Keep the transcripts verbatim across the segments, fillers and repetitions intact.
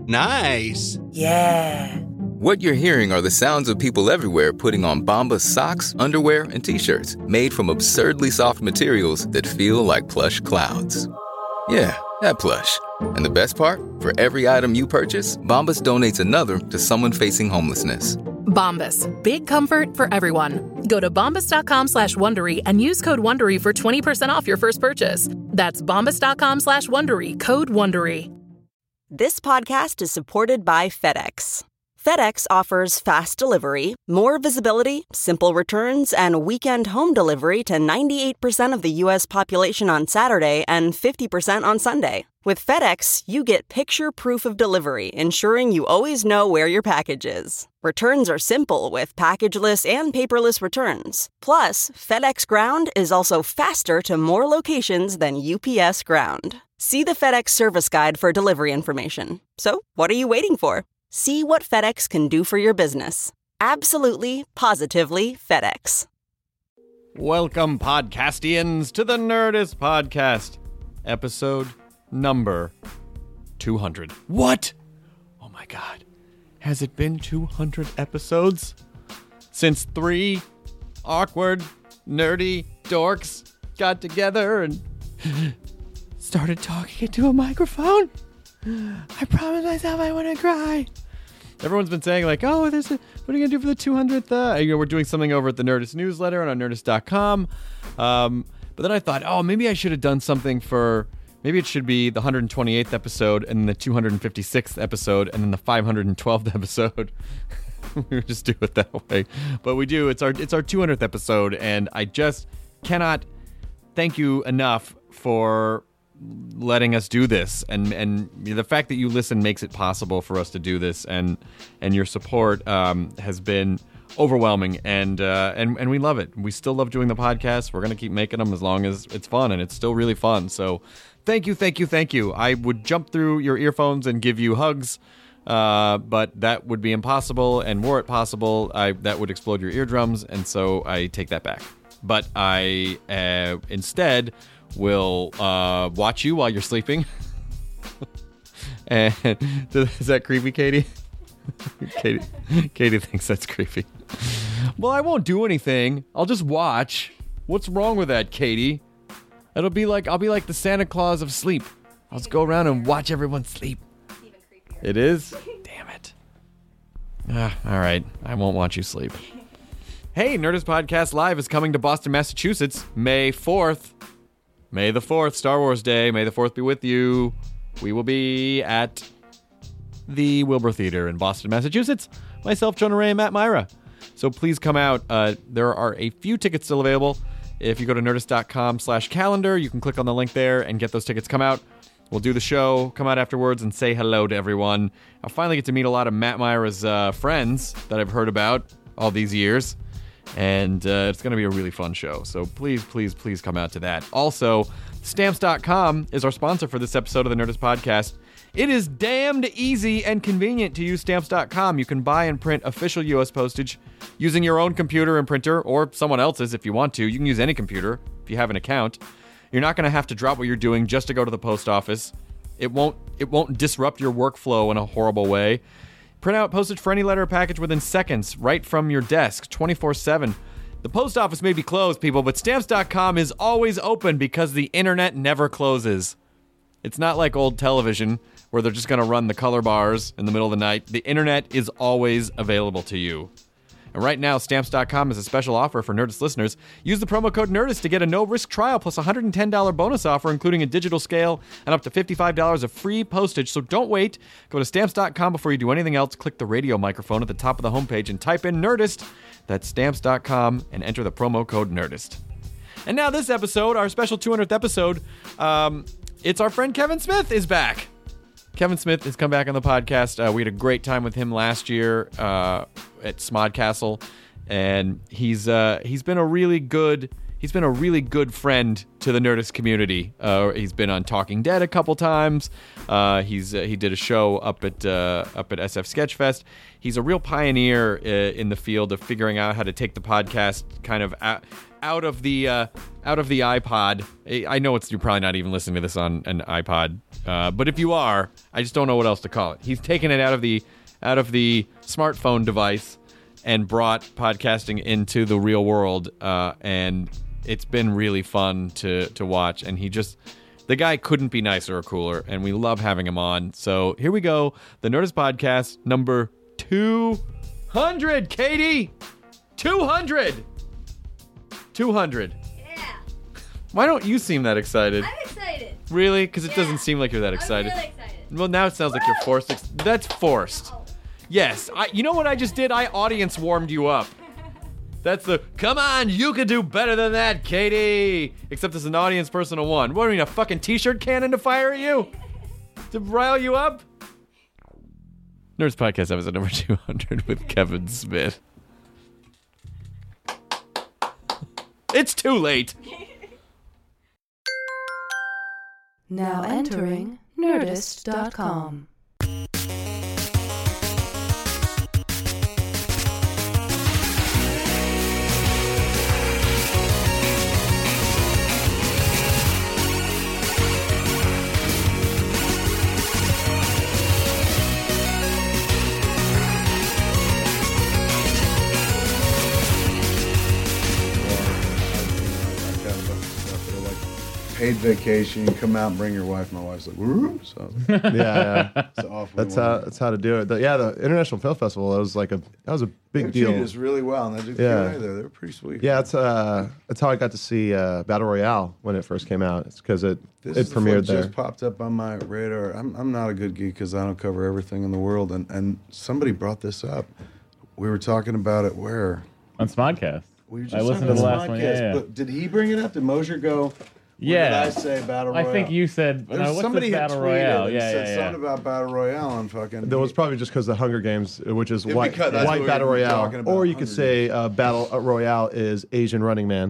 Nice. Yeah. What you're hearing are the sounds of people everywhere putting on Bombas socks, underwear, and T-shirts made from absurdly soft materials that feel like plush clouds. Yeah, that plush. And the best part? For every item you purchase, Bombas donates another to someone facing homelessness. Bombas. Big comfort for everyone. Go to bombas.com slash Wondery and use code Wondery for twenty percent off your first purchase. That's bombas.com slash Wondery. Code Wondery. This podcast is supported by FedEx. FedEx offers fast delivery, more visibility, simple returns, and weekend home delivery to ninety-eight percent of the U S population on Saturday and fifty percent on Sunday. With FedEx, you get picture proof of delivery, ensuring you always know where your package is. Returns are simple with packageless and paperless returns. Plus, FedEx Ground is also faster to more locations than U P S Ground. See the FedEx service guide for delivery information. So, what are you waiting for? See what FedEx can do for your business. Absolutely, positively FedEx. Welcome, podcastians, to the Nerdist Podcast, episode number two hundred. What? Oh my god. Has it been two hundred episodes? Since three awkward, nerdy dorks got together and started talking into a microphone? I promised myself I wouldn't cry. Everyone's been saying, like, oh, there's a, what are you going to do for the two hundredth? Uh, you know, we're doing something over at the Nerdist newsletter and on nerdist dot com. Um, but then I thought, oh, maybe I should have done something for, maybe it should be the one hundred twenty-eighth episode and then the two hundred fifty-sixth episode and then the five hundred twelfth episode. We just do it that way. But we do. It's our, it's our two hundredth episode, and I just cannot thank you enough for letting us do this, and and the fact that you listen makes it possible for us to do this, and and your support um, has been overwhelming, and uh, and and we love it. We still love doing the podcast. We're gonna keep making them as long as it's fun, and it's still really fun. So thank you, thank you, thank you. I would jump through your earphones and give you hugs, uh, but that would be impossible, and were it possible, I that would explode your eardrums, and so I take that back. But I uh, instead will uh, watch you while you're sleeping. And is that creepy, Katie? Katie? Katie thinks that's creepy. Well, I won't do anything. I'll just watch. What's wrong with that, Katie? It'll be like I'll be like the Santa Claus of sleep. I'll just go around and watch everyone sleep. It's even creepier. It is? Damn it. Ah, all right. I won't watch you sleep. Hey, Nerdist Podcast Live is coming to Boston, Massachusetts, May fourth. May the fourth, Star Wars Day. May the fourth be with you. We will be at the Wilbur Theater in Boston, Massachusetts. Myself, Jonah Ray, and Matt Myra. So please come out. Uh, there are a few tickets still available. If you go to nerdist.com slash calendar, you can click on the link there and get those tickets. Come out. We'll do the show, come out afterwards, and say hello to everyone. I'll finally get to meet a lot of Matt Myra's uh, friends that I've heard about all these years. And uh, it's going to be a really fun show. So please, please, please come out to that. Also, Stamps dot com is our sponsor for this episode of the Nerdist Podcast. It is damned easy and convenient to use Stamps dot com. You can buy and print official U S postage using your own computer and printer, or someone else's if you want to. You can use any computer if you have an account. You're not going to have to drop what you're doing just to go to the post office. It won't, it won't disrupt your workflow in a horrible way. Print out postage for any letter or package within seconds, right from your desk, twenty-four seven. The post office may be closed, people, but Stamps dot com is always open because the internet never closes. It's not like old television where they're just going to run the color bars in the middle of the night. The internet is always available to you. And right now, Stamps dot com has a special offer for Nerdist listeners. Use the promo code NERDIST to get a no-risk trial plus a one hundred ten dollars bonus offer, including a digital scale and up to fifty-five dollars of free postage. So don't wait. Go to Stamps dot com before you do anything else. Click the radio microphone at the top of the homepage and type in NERDIST. That's Stamps dot com and enter the promo code NERDIST. And now this episode, our special two hundredth episode, um, it's our friend Kevin Smith is back. Kevin Smith has come back on the podcast. Uh, we had a great time with him last year uh, at Smodcastle, and he's uh, he's been a really good he's been a really good friend to the Nerdist community. Uh, he's been on Talking Dead a couple times. Uh, he's uh, he did a show up at uh, up at S F Sketchfest. He's a real pioneer uh, in the field of figuring out how to take the podcast kind of out, out of the uh, out of the iPod. I know it's you're probably not even listening to this on an iPod, uh, but if you are, I just don't know what else to call it. He's taken it out of the out of the smartphone device and brought podcasting into the real world, uh, and it's been really fun to to watch. And he just, the guy couldn't be nicer or cooler, and we love having him on. So here we go, the Nerdist Podcast number two hundred, Katie, two hundred, two hundred. Yeah. Why don't you seem that excited? I'm excited. Really? Because it Yeah. doesn't seem like you're that excited. I'm really excited. Well, now it sounds like you're forced. Ex- That's forced. Oh. Yes. I, you know what I just did? I audience warmed you up. That's the, come on, you could do better than that, Katie. Except it's an audience person of one. What, do you mean, a fucking t-shirt cannon to fire at you? To rile you up? Nerds Podcast episode number two hundred with Kevin Smith. It's too late. Now entering Nerdist dot com. Paid vacation, you come out and bring your wife. My wife's like, woo. So yeah, yeah. it's off. That's how that's how to do it. The, yeah, the International Film Festival. That was like a that was a big They deal. treated us really well, and they did Yeah. Q and A there. They were pretty sweet. Yeah, it's uh, that's how I got to see uh, Battle Royale when it first came out. It's because it This it is the premiered footage there. just popped up on my radar. I'm I'm not a good geek because I don't cover everything in the world, and and somebody brought this up. We were talking about it where On Smodcast. we were just I listened talking to the about last one. podcast, Yeah, yeah. But did he bring it up? Did Mosier go? What Yeah. did I say Battle I Royale? think you said, There's no, what's somebody this had Battle tweeted Royale? and Yeah, said yeah, yeah. something about Battle Royale and fucking. That was probably just because the Hunger Games, which is Yeah, white, because that's what white we Battle were Royale, talking about, or you could Hunger say uh, Battle Royale is Asian Running Man.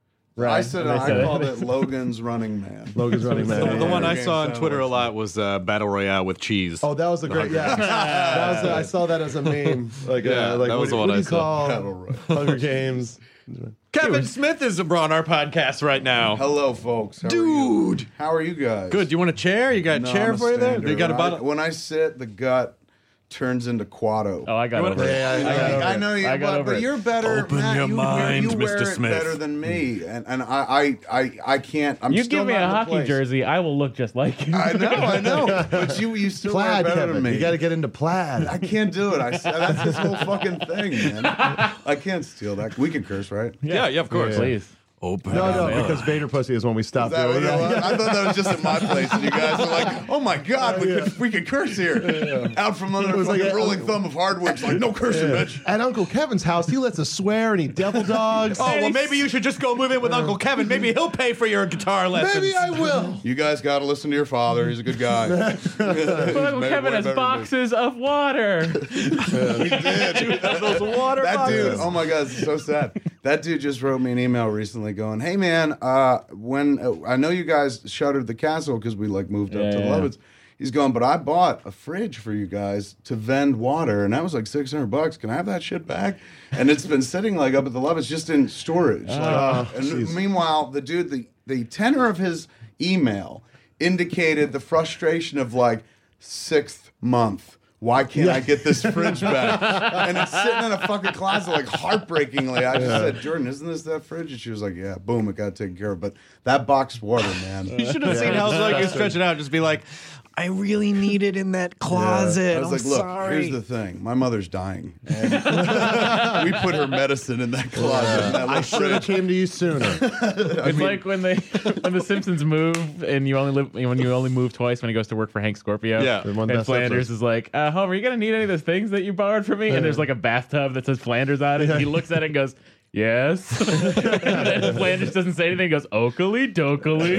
I said They I said it. called it Logan's Running Man. Logan's Running Man. The, yeah, the one yeah. I Game saw on sound Twitter a like lot was uh, Battle Royale with cheese. Oh, that was the great. Yeah, that was the, I saw that as a meme. Like, Yeah, uh, like that was what, the one what do I you saw. call Battle Royale. Hunger Games? Kevin Smith is on our podcast right now. Hello, folks. How Are Dude. you? How are you guys? Good. Do you want a chair? You got a No, chair I'm for you there? stander. You got a When I- bottle? When I sit, the gut turns into Quado. Oh, I got You over wanna- it. Yeah, I got I, over I it. know you, I got but, over but it. you're better. Open Matt, your you, mind, you Mister wear it Smith. better than me, and and I I I, I can't. I'm You still give me not a in the hockey place. jersey, I will look just like you. I know, I know. But you you still Plaid, wear better Kevin. than me. You got to get into plaid. I can't do it. I that's this whole fucking thing, man. I can't steal that. We can curse, right? Yeah, yeah, of course. Please. Open. No, no, Yeah. because Vader pussy is when we Is stopped that doing what it it. was? I thought that was just in my place, and you guys were like, "Oh my God, we could we could curse here." Out from under It the was fucking like a- rolling thumb of hardwoods, like no cursing, bitch. At Uncle Kevin's house, he lets us swear and eat devil dogs. Oh, well, maybe you should just go move in with Uncle Kevin. Maybe he'll pay for your guitar lessons. Maybe I will. You guys got to listen to your father. He's a good guy. But Uncle Maybe Kevin way has better than me. boxes of water. Those water that dude, oh my God, it's so sad. That dude just wrote me an email recently going, "Hey man, uh, when uh, I know you guys shuttered the castle because we like moved up Yeah, to yeah. Lovitz." He's going, "But I bought a fridge for you guys to vend water, and that was like six hundred bucks. Can I have that shit back?" And it's been sitting like up at the Lovitz just in storage. Like, Oh, and jeez. meanwhile, the dude, the the tenor of his email indicated the frustration of like sixth month. Why can't I get this fridge back? And it's sitting in a fucking closet, like heartbreakingly. I just said, "Jordan, isn't this that fridge?" And she was like, "Yeah." Boom, it got taken care of. But that boxed water, man. You should have seen how like you stretch it out. Just be like, I really need it in that closet. I was I'm like, "Look, sorry. here's the thing. My mother's dying, and we put her medicine in that closet. in that I little should have fridge." came to you sooner. It's like when they when the Simpsons move and you only live when you only move twice when he goes to work for Hank Scorpio. Yeah. One of the And best Flanders episodes. is like, uh, Homer, are you gonna need any of those things that you borrowed from me? And there's like a bathtub that says Flanders on it. And he looks at it and goes, yes. And then Flanders doesn't say anything. He goes, Oakley dokley.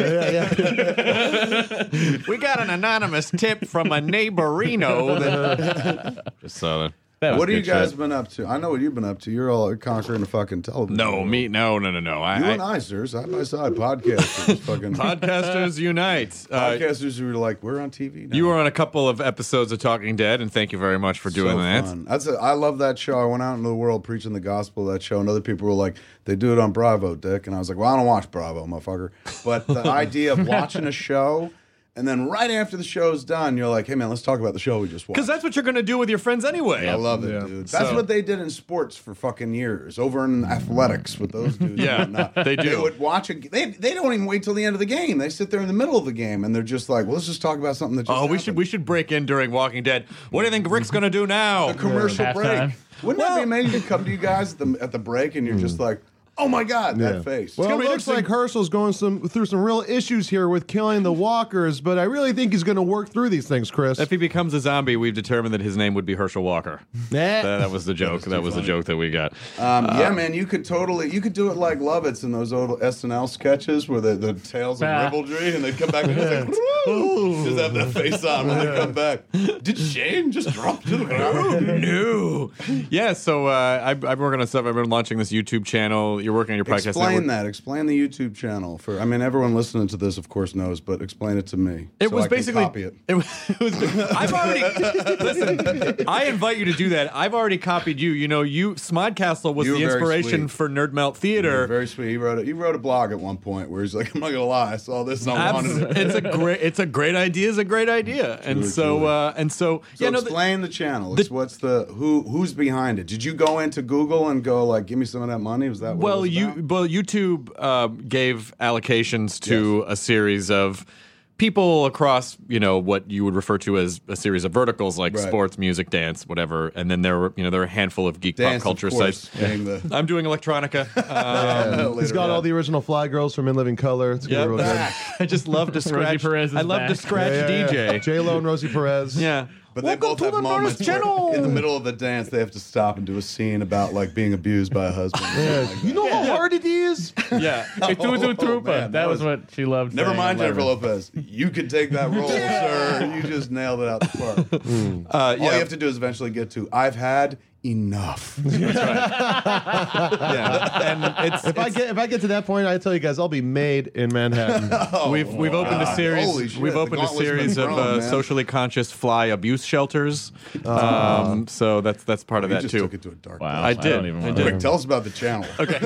We got an anonymous tip from a neighborino. That... Just saw that. That was What have you good guys shit. been up to? I know what you've been up to. You're all conquering the fucking television. No, me, no, no, no, no. I, You I, and I, sir, side by side, podcasters, fucking Podcasters unite. Uh, podcasters who are like, we're on T V now. you were on a couple of episodes of Talking Dead, and thank you very much for doing so that. Fun. That's a, I love that show. I went out into the world preaching the gospel of that show, and other people were like, they do it on Bravo, Dick. And I was like, well, I don't watch Bravo, motherfucker. But the idea of watching a show, and then right after the show's done, you're like, hey, man, let's talk about the show we just watched. Because that's what you're going to do with your friends anyway. I love it, Yeah. dude. That's So- what they did in sports for fucking years. Over in athletics with those dudes. Yeah, and whatnot. they do. They would watch a. They they don't even wait till the end of the game. They sit there in the middle of the game and they're just like, well, let's just talk about something that just Oh, we happened. should we should break in during Walking Dead. What do you think Rick's going to do now? a commercial Yeah. break. Halftime. Wouldn't that be amazing to come to you guys at the at the break and you're just like, oh my god, that Yeah. face. Well, gonna it be looks interesting. like Herschel's going some through some real issues here with killing the walkers, but I really think he's going to work through these things, Chris. If he becomes a zombie, we've determined that his name would be Herschel Walker. Nah. That, that was the joke. That was the joke that we got. Um, yeah, man, you could totally, you could do it like Lovitz in those old S N L sketches where the, the tales of Ah. ribaldry and they'd come back and it's like, just have that face on when they come back. Did Shane just drop to the ground? No. Yeah, so uh, I've, I've been working on stuff. I've been launching this YouTube channel. You're working on your podcast Explain network. that. Explain the YouTube channel for. I mean, everyone listening to this, of course, knows, but explain it to me. It so was I can basically. copy it. It was. It was I've already. Listen, I invite you to do that. I've already copied you. You know, you Smodcastle was You were the very inspiration sweet. for Nerd Melt You're Theater. very sweet. He wrote it. He wrote a blog at one point where he's like, "I'm not gonna lie, I saw this and I wanted it." Abs- it's a great. It's a great idea. It's a great idea. And Truly, so. truly. Uh, and so. So yeah. No. The, explain the, channel. It's what's the who who's behind it? Did you go into Google and go like, "Give me some of that money"? Was that what well, it was you. about? Well, YouTube uh, gave allocations to a series of people across, you know, what you would refer to as a series of verticals like Right. sports, music, dance, whatever. And then there were, you know, there were a handful of geek Dance, pop culture of course, sites. being the- I'm doing electronica. Um, He's got all the original Fly Girls from In Living Color. It's Yep. gonna be real good. I just love to scratch. Perez is I love to back. scratch D J. J Lo and Rosie Perez. Yeah. But they Welcome both to have the moments Nerdist where Channel. in the middle of the dance they have to stop and do a scene about like being abused by a husband. or something Yeah. like You that. know how hard it is? Yeah. Hey, Tutu Oh, Trupa. man, that, that was, was- what she loved. Never saying mind at Jennifer eleven. Lopez. You could take that role, sir. You just nailed it out the park. Uh, All yeah. you have to do is eventually get to I've had enough. yeah. And it's, If I get if I get to that point, I tell you guys, I'll be made in Manhattan. we've we've opened a God. series. Holy shit, we've the opened a gauntlet's been series of thrown, uh, man. socially conscious fly abuse shelters. Um, so that's that's part of You that just too. took it to a dark Wow. I I did. don't even I wanna- did. Quick, tell us about the channel.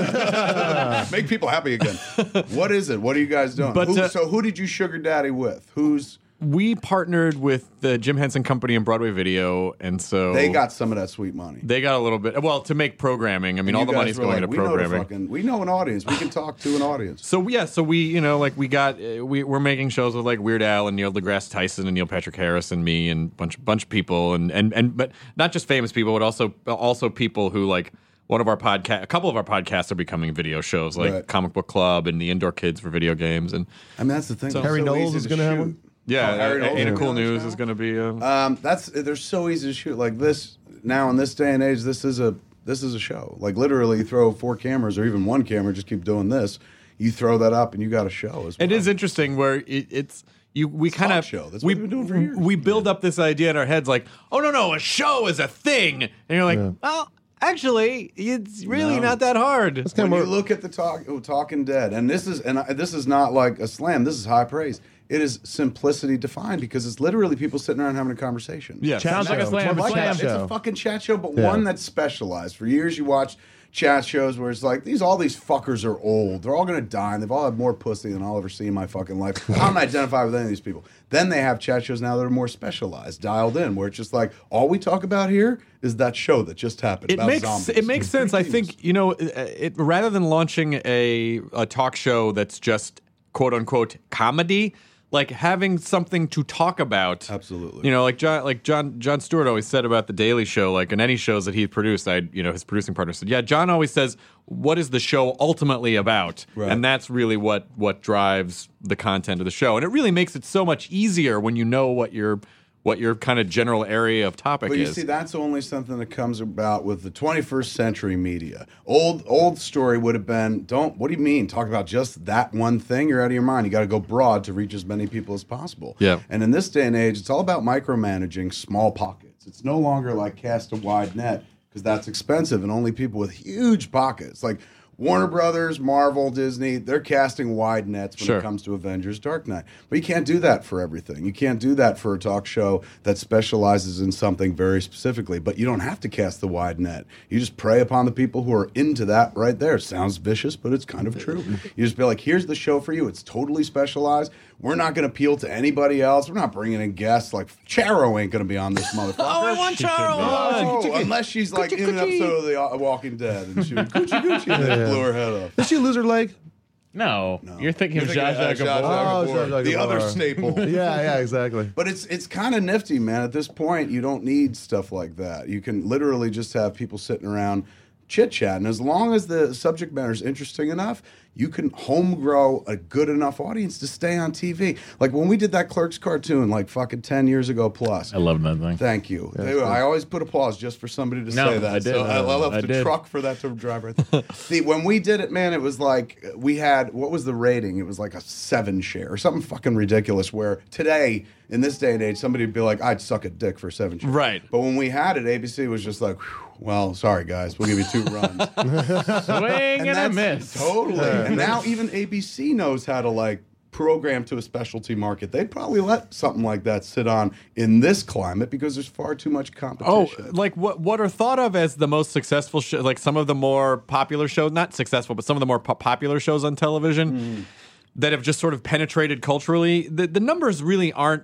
Okay. Make people happy again. What is it? What are you guys doing? But, Who- uh, so who did you sugar daddy with? Who's We partnered with the Jim Henson Company and Broadway Video, and so they got some of that sweet money? they got a little bit. Well, to make programming. I mean, And all you the guys money's were going like, to we know the programming. fucking- we know an audience. We can talk to an audience. So yeah, so we you know like we got uh, we we're making shows with like Weird Al and Neil deGrasse Tyson and Neil Patrick Harris and me and bunch bunch of people and and and but not just famous people, but also also people who like one of our podcast, a couple of our podcasts are becoming video shows like Right. Comic Book Club and the Indoor Kids for video games and I mean, that's the thing. It's Harry so Knowles easy is to gonna have shoot. one? yeah, Oh, Harry uh, Knowles Ain't It is Cool on the News channel? is going to be. Uh, Um, that's they're so easy to shoot. Like this now in this day and age, this is a this is a show. Like literally, you throw four cameras or even one camera, just keep doing this. You throw that up and you got a show. As well. It is interesting where it, it's you. We kind talk of show. That's we what we've been doing for years. we build up this idea in our heads like, oh no no, a show is a thing, and you're like, well, actually, it's really No. not that hard. When you look at the talk, oh, Talking Dead, and this is and I, this is not like a slam. This is high praise. It is simplicity defined because it's literally people sitting around having a conversation. Yeah, Sounds like a show. slam. It's more Like like slam. a that. It's show. a fucking chat show, but Yeah. one that's specialized. For years, you watch chat shows where it's like these all these fuckers are old. They're all gonna die, and they've all had more pussy than I'll ever see in my fucking life. I don't identify with any of these people. Then they have chat shows now that are more specialized, dialed in, where it's just like all we talk about here is that show that just happened. It about makes zombies. it makes It's sense. I pretty think you know, it, it rather than launching a a talk show that's just quote unquote comedy, like having something to talk about. Absolutely. You know, like John, like John, John Stewart always said about the Daily Show. Like in any shows that he produced, I, you know, his producing partner said, "Yeah, John always says, what is the show ultimately about?" Right. And that's really what what drives the content of the show. And it really makes it so much easier when you know what your what your kind of general area of topic But you is. see, that's only something that comes about with the twenty-first century media. Old old story would have been, don't, what do you mean? Talk about just that one thing? You're out of your mind. You got to go broad to reach as many people as possible. Yeah. And in this day and age, it's all about micromanaging small pockets. It's no longer like cast a wide net because that's expensive and only people with huge pockets like Warner Brothers, Marvel, Disney, they're casting wide nets when Sure. it comes to Avengers Dark Knight. But you can't do that for everything. You can't do that for a talk show that specializes in something very specifically. But you don't have to cast the wide net. You just prey upon the people who are into that right there. Sounds vicious, but it's kind of true. You just be like, here's the show for you. It's totally specialized. We're not going to appeal to anybody else. We're not bringing in guests. Like, Charo ain't going to be on this motherfucker. Oh, I want Charo. Oh, unless she's like in an episode of The uh, Walking Dead and she was Gucci Gucci and they blew her head off. Did she lose her leg? No. No. You're thinking You're of thinking Zsa of, Zsa uh, Zsa Gabor. Zsa Oh, Gabor, Zsa Zsa the Gabor. other staple. Yeah, yeah, exactly. But it's it's kind of nifty, man. At this point, you don't need stuff like that. You can literally just have people sitting around chit-chatting. As long as the subject matter is interesting enough, you can home grow a good enough audience to stay on T V. Like when we did that Clerks cartoon like fucking ten years ago plus. I love that thing. Thank you. They- I always put applause just for somebody to No, say that. I did. So I, I left I the did. truck for that to drive right there. See, when we did it, man, it was like we had, what was the rating? It was like a seven share or something fucking ridiculous where today, in this day and age, somebody would be like, I'd suck a dick for seven shares. Right. But when we had it, A B C was just like, "Whew, well, sorry, guys. We'll give you two runs. Swing and, a that's- miss. Totally. And now even A B C knows how to like program to a specialty market. They'd probably let something like that sit on in this climate because there's far too much Oh, competition. like what what are thought of as the most successful show, like some of the more popular shows, not successful, but some of the more po- popular shows on television that have just sort of penetrated culturally. The, the numbers really aren't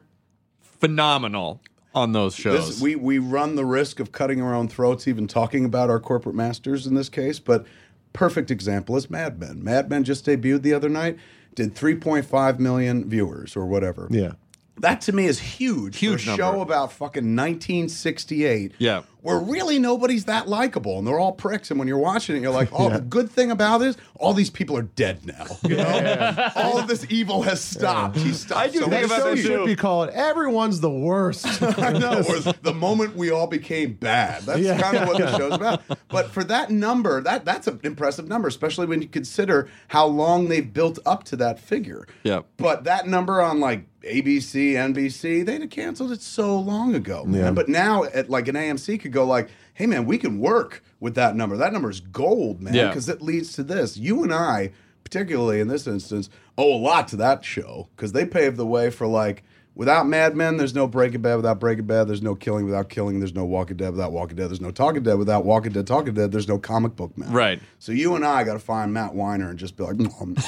phenomenal on those shows. This, we, we run the risk of cutting our own throats even talking about our corporate masters in this case, but perfect example is Mad Men. Mad Men just debuted the other night, did three point five million viewers or whatever. Yeah. That to me is huge. Huge for a number. show about fucking nineteen sixty-eight. Yeah. Where really nobody's that likable and they're all pricks. And when you're watching it, you're like, oh, the good thing about this, all these people are dead now. You know? All of this evil has stopped. He stopped. I do so think much about show this shit. should be called Everyone's the Worst. I know. Or the moment we all became bad. That's Yeah. kind of what the show's about. But for that number, that that's an impressive number, especially when you consider how long they've built up to that figure. Yeah. But that number on like A B C, N B C, they'd have canceled it so long ago, man. Yeah. But now, at like an A M C could go like, hey, man, we can work with that number. That number is gold, man, Yeah. because it leads to this. You and I, particularly in this instance, owe a lot to that show because they paved the way for like, without Mad Men, there's no Breaking Bad. Without Breaking Bad, there's no Killing. Without Killing, there's no Walking Dead. Without Walking Dead, there's no Talking Dead. Without Walking Dead, Talking Dead, there's no Comic Book Man. Right. So you and I got to find Matt Weiner and just be like,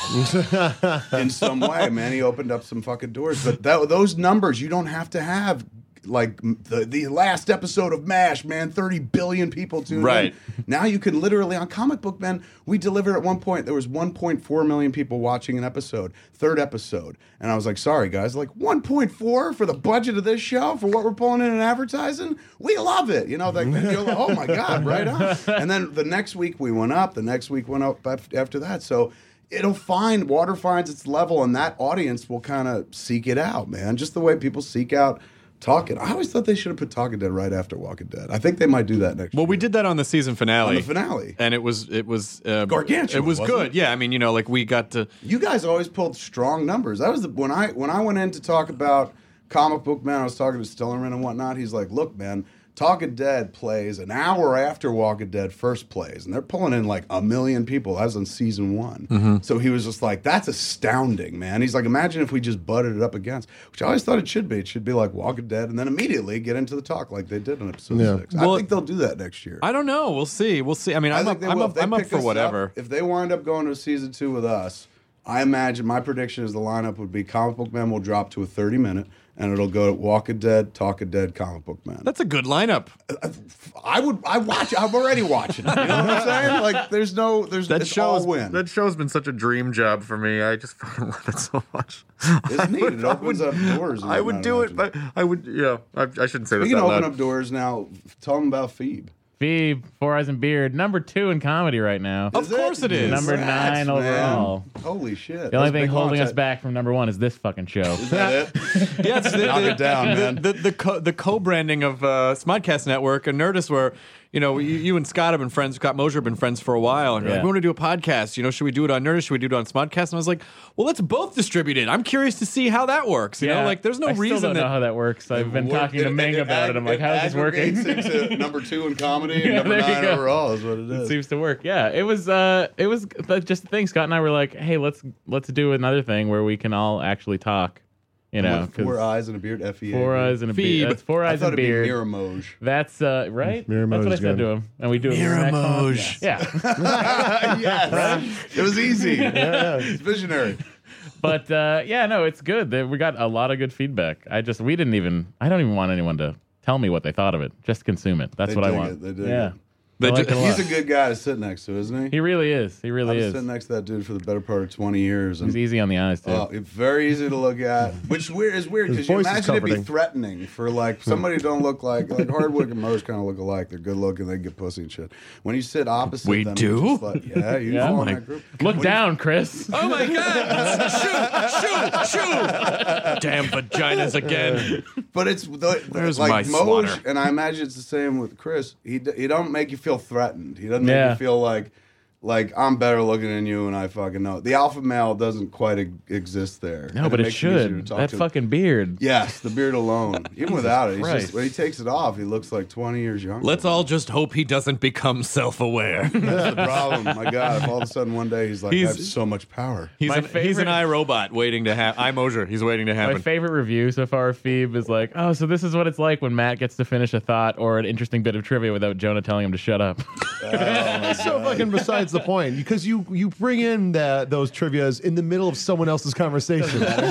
"Mm, in some way, man. He opened up some fucking doors. But that, those numbers, you don't have to have. Like the, the last episode of MASH, man, thirty billion people tuned Right. in. Now you can literally, on Comic Book Man, we delivered at one point, there was one point four million people watching an episode, third episode. And I was like, sorry, guys, like one point four for the budget of this show, for what we're pulling in in advertising? We love it. You know, like, you're like, oh my God, right on. And then the next week we went up, the next week went up af- after that. So it'll find, water finds its level, and that audience will kind of seek it out, man. Just the way people seek out Talking. I always thought they should have put Talking Dead right after Walking Dead. I think they might do that next Well, year. we did that on the season finale. On the finale. And it was it was uh, Gargantuan, It was wasn't good. it? Yeah, I mean, you know, like we got to You guys always pulled strong numbers. That was the, when I when I went in to talk about Comic Book Man. I was talking to Stillerman and whatnot. He's like, "Look, man, Talking Dead plays an hour after Walking Dead first plays, and they're pulling in like a million people. That was on season one. Mm-hmm. So he was just like, that's astounding, man. He's like, imagine if we just butted it up against, which I always thought it should be. It should be like Walking Dead, and then immediately get into the talk like they did on episode Yeah. six. Well, I think they'll do that next year. I don't know. We'll see. We'll see. I mean, I I'm think up, they I'm will. up, If they I'm up pick for us whatever. If they wind up going to season two with us, I imagine my prediction is the lineup would be Comic Book Man will drop to a thirty minute, and it'll go to Walking Dead, Talking Dead, Comic Book Man. That's a good lineup. I would. I watch. I'm already watching. It, you know what I'm saying? Like, there's no. There's That it's show's all win. that show's been such a dream job for me. I just fucking love it so much. It's neat. It opens up doors. and I would whatnot, do it, imagine. but I would. Yeah, I, I shouldn't say we this can out open loud. up doors now. Tell them about Phoebe. Phoebe, Four Eyes and Beard, number two in comedy right now. Of course it is. Number nine man. overall. Holy shit! The only That's thing big holding launch. us back from number one is this fucking show. Is that it? Yeah, it's the, Knock the, it down, the, man. The the, co- the co-branding of uh, Smodcast Network and Nerdist, where you know, you, you and Scott have been friends. Scott Mosier have been friends for a while, and you're Yeah. like, we want to do a podcast. You know, should we do it on Nerdist? Should we do it on Smodcast? And I was like, well, let's both distribute it. I'm curious to see how that works. You know, like there's no I reason still don't that know how that works. I've been Work- talking to Ming about it. I'm like, how is this working? It aggregates into number two in comedy and Yeah, number there you nine go. overall is what it It is. seems to work. Yeah, it was. Uh, it was just the thing. Scott and I were like, hey, let's let's do another thing where we can all actually talk. You know, With 'cause four eyes and a beard, F E A. four eyes and a Phoebe. beard. That's four I eyes thought and a it'd beard. be Miramoj. That's uh, right. Miramoj That's what I is said good. to him, and we do it. next month. Miramoj. Yeah. Yes. It was easy. yeah, It's visionary. But uh, yeah, no, it's good. There- We got a lot of good feedback. I just we didn't even. I don't even want anyone to tell me what they thought of it. Just consume it. That's They what I dig want. it. They dig yeah. it. They I like ju- it a He's lot. a good guy to sit next to, isn't he? He really is. He I really was is. sitting next to that dude for the better part of twenty years. And, He's easy on the eyes too. Oh, it's very easy to look at, which is weird. Is weird His because you voice is imagine it'd be comforting. threatening for like somebody who don't look like like Hardwick and Mose kind of look alike. They're good looking, they get pussy and shit. When you sit opposite, We them, do? it's just like, yeah, you Yeah. fall Oh in my- that group. Look down, Chris. Oh my God! shoot! Shoot! Shoot! Damn vaginas again. But it's the, Where's like my Moj, slaughter? and I imagine it's the same with Chris. He d- he don't make you feel threatened. He doesn't make Yeah. you feel like like I'm better looking than you, and I fucking know. The alpha male doesn't quite e- exist there. No, And but it makes easier to should. talk That to. fucking beard. Yes, the beard alone. Even without it, he's Christ. just, when he takes it off, he looks like twenty years younger. Let's all just hope he doesn't become self-aware. That's the problem. My God, if all of a sudden one day he's like, He's- I have so much power. He's My an, he's an favorite- iRobot waiting to happen. iMosier. He's waiting to My happen. favorite review so far of Phoebe is like, oh, so this is what it's like when Matt gets to finish a thought or an interesting bit of trivia without Jonah telling him to shut up. It's so fucking besides the point because you you bring in that those trivias in the middle of someone else's conversation. It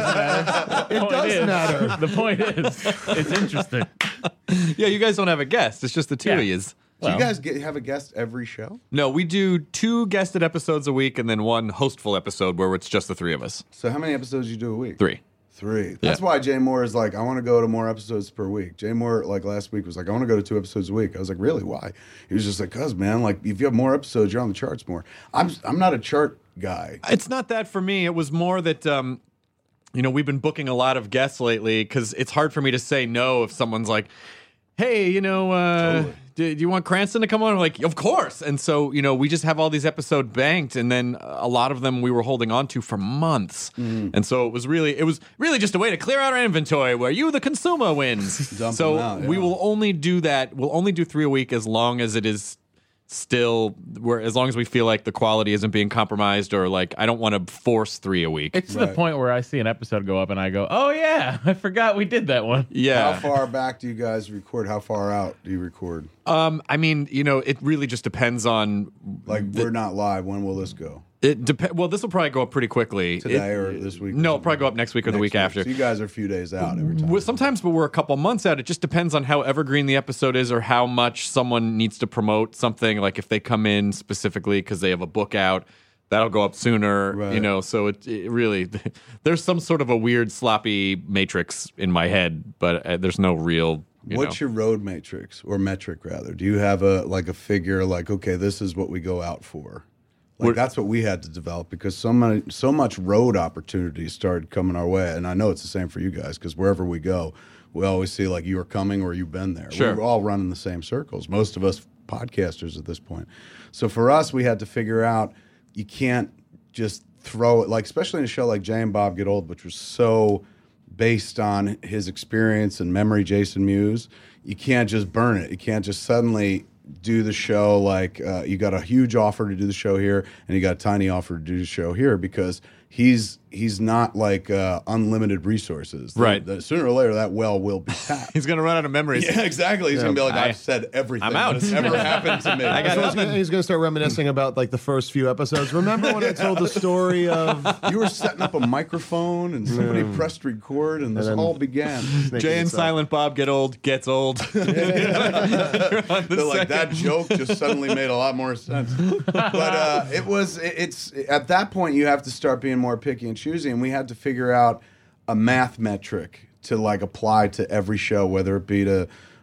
Point does is- matter. The point is, it's interesting. Yeah, you guys don't have a guest. It's just the two Yeah. of you. Do Well. you guys get, have a guest every show? No, we do two guested episodes a week and then one hostful episode where it's just the three of us. So how many episodes you do a week? Three. Three. That's why Jay Moore is like, I want to go to more episodes per week. Jay Moore, like last week, was like, I want to go to two episodes a week. I was like, really? Why? He was just like, cause man, like if you have more episodes, you're on the charts more. I'm I'm not a chart guy. It's not that for me. It was more that, um, you know, we've been booking a lot of guests lately because it's hard for me to say no if someone's like, hey, you know, uh, Totally. do, do you want Cranston to come on? I'm like, of course. And so, you know, we just have all these episodes banked, and then a lot of them we were holding on to for months. Mm. And so it was really, it was really just a way to clear out our inventory where you, the consumer, wins. Dump so them out, we yeah. will only do that. We'll only do three a week as long as it is still where as long as we feel like the quality isn't being compromised or like I don't want to force three a week. It's to the Right. point where I see an episode go up and I go, oh, yeah, I forgot we did that one. yeah. How far back do you guys record? How far out do you record? Um, I mean, you know, it really just depends on Like we're not live. When will this go? it. Dep- well, this will probably go up pretty quickly Today It- or this week? or No, it'll something? probably go up next week or the Next week after. So you guys are a few days out every time. Well, sometimes, but we're a couple months out. It just depends on how evergreen the episode is or how much someone needs to promote something. Like if they come in specifically because they have a book out, that'll go up sooner. Right. You know, so it, it really there's some sort of a weird sloppy matrix in my head, but uh, there's no real. You What's know. your road matrix or metric rather? Do you have a like a figure like okay, this is what we go out for? Like What- that's what we had to develop because so many so much road opportunities started coming our way, and I know it's the same for you guys because wherever we go, we always see like you are coming or you've been there. Sure. We're all running the same circles. Most of us podcasters at this point. So for us, we had to figure out you can't just throw it like especially in a show like Jay and Bob Get Old, which was so based on his experience and memory, Jason Mewes. You can't just burn it. You can't just suddenly do the show like uh, you got a huge offer to do the show here and you got a tiny offer to do the show here because he's he's not like uh, unlimited resources. The- Right. the- sooner or later, that well will be tapped. He's gonna run out of memories. Yeah, exactly. He's gonna be like, I- I've said everything I'm out. that's ever happened to me. I got So he's gonna, he's gonna start reminiscing about like the first few episodes. Remember when I told the story of You were setting up a microphone and somebody pressed record and this And then- all began. Jay and Silent Bob Get Old gets old. They're like that joke just suddenly made a lot more sense. But uh, it was it, it's at that point you have to start being more picky and choosy, and we had to figure out a math metric to like apply to every show, whether it be to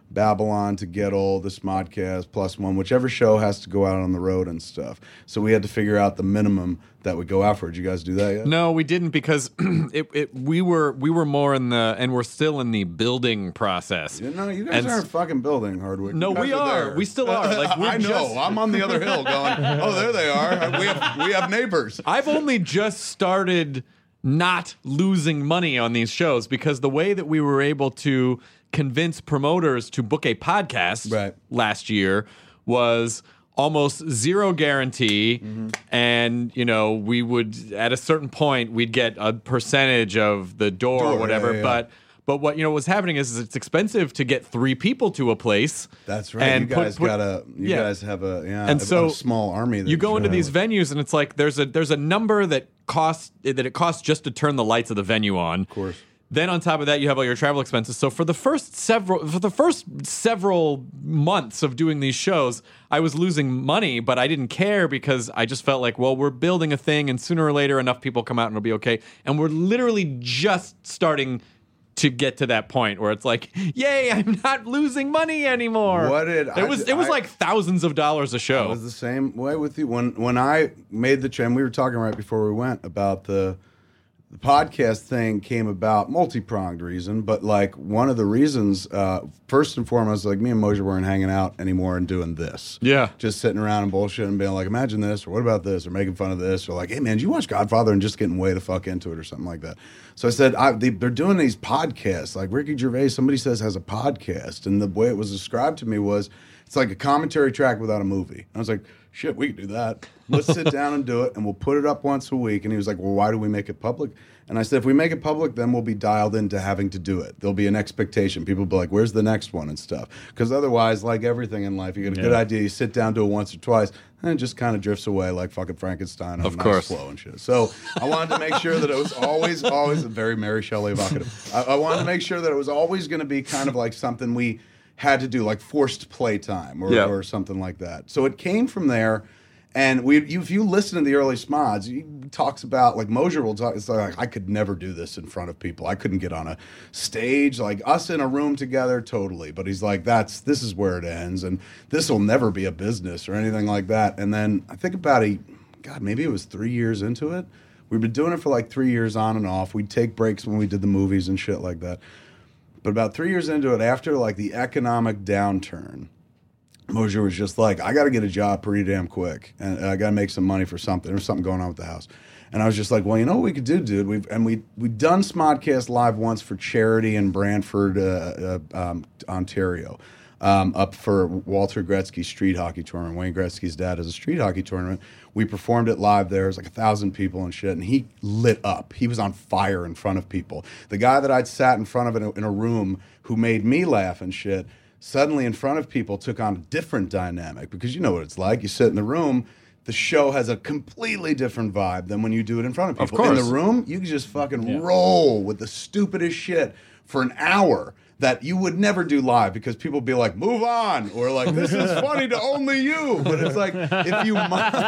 Babylon to Get Old, the Smodcast, Plus One, whichever show has to go out on the road and stuff. So we had to figure out the minimum that would go out for it. Did you guys do that yet? No, we didn't because it, it we were we were more in the and we're still in the building process. You know, you guys And- aren't fucking building Hardwick. No, You guys we are. there. We still are. Like we're I know. just- I'm on the other hill going, oh, there they are. We have we have neighbors. I've only just started not losing money on these shows because the way that we were able to convince promoters to book a podcast Right. last year was almost zero guarantee, Mm-hmm. and you know we would at a certain point we'd get a percentage of the door, Door, or whatever, yeah, yeah. but. But what you know what's happening is, is it's expensive to get three people to a place. That's right. And you put- guys put- gotta. You yeah. guys have a yeah. And a, so a small army. That You go into should these have. venues and it's like there's a there's a number that costs that it costs just to turn the lights of the venue on. Of course. Then on top of that, you have all your travel expenses. So for the first several for the first several months of doing these shows, I was losing money, but I didn't care because I just felt like, well, we're building a thing, and sooner or later, enough people come out and it'll be okay. And we're literally just starting to get to that point where it's like, yay, I'm not losing money anymore. What did it I was? d- It was I- like thousands of dollars a I show. was the same way with you when when I made the trend. We were talking right before we went about the the podcast thing came about multi-pronged reason, but like one of the reasons, uh, first and foremost, like me and Moshe weren't hanging out anymore and doing this. Yeah. Just sitting around and bullshit and being like, imagine this, or what about this, or making fun of this, or like, hey man, did you watch Godfather, and just getting way the fuck into it or something like that. So I said, I, they, they're doing these podcasts, like Ricky Gervais, somebody says has a podcast, and the way it was described to me was, it's like a commentary track without a movie. I was like, shit, we can do that. Let's sit down and do it, and we'll put it up once a week. And he was like, well, why do we make it public? And I said, if we make it public, then we'll be dialed into having to do it. There'll be an expectation. People will be like, where's the next one and stuff? Because otherwise, like everything in life, you get a good Yeah. idea, you sit down, do it once or twice, and it just kind of drifts away like fucking Frankenstein on Of a nice course. flow and shit. So I wanted to make sure that it was always, always a very Mary Shelley evocative. I, I wanted to make sure that it was always going to be kind of like something we had to do, like forced playtime or, Yeah. or something like that. So it came from there. And we, you, if you listen to the early Smods, he talks about, like Mosher will talk, it's like, I could never do this in front of people. I couldn't get on a stage, like us in a room together, totally. But he's like, that's, this is where it ends. And this will never be a business or anything like that. And then I think about a, God, maybe it was three years into it. We've been doing it for like three years on and off. We'd take breaks when we did the movies and shit like that. But about three years into it, after like the economic downturn, Mosher was just like, I got to get a job pretty damn quick, and I got to make some money for something. There's something going on with the house. And I was just like, well, you know what we could do, dude? We've and we we done Smodcast Live once for charity in Brantford, uh, uh, um, Ontario, um, up for Walter Gretzky's street hockey tournament. Wayne Gretzky's dad has a street hockey tournament. We performed it live there. It was like a thousand people and shit, and he lit up. He was on fire in front of people. The guy that I'd sat in front of in a, in a room who made me laugh and shit, suddenly in front of people took on a different dynamic, because you know what it's like. You sit in the room, the show has a completely different vibe than when you do it in front of Of people. In course. the room, you can just fucking roll with the stupidest shit for an hour that you would never do live, because people be like, move on, or like, this is funny to only you. But it's like, if you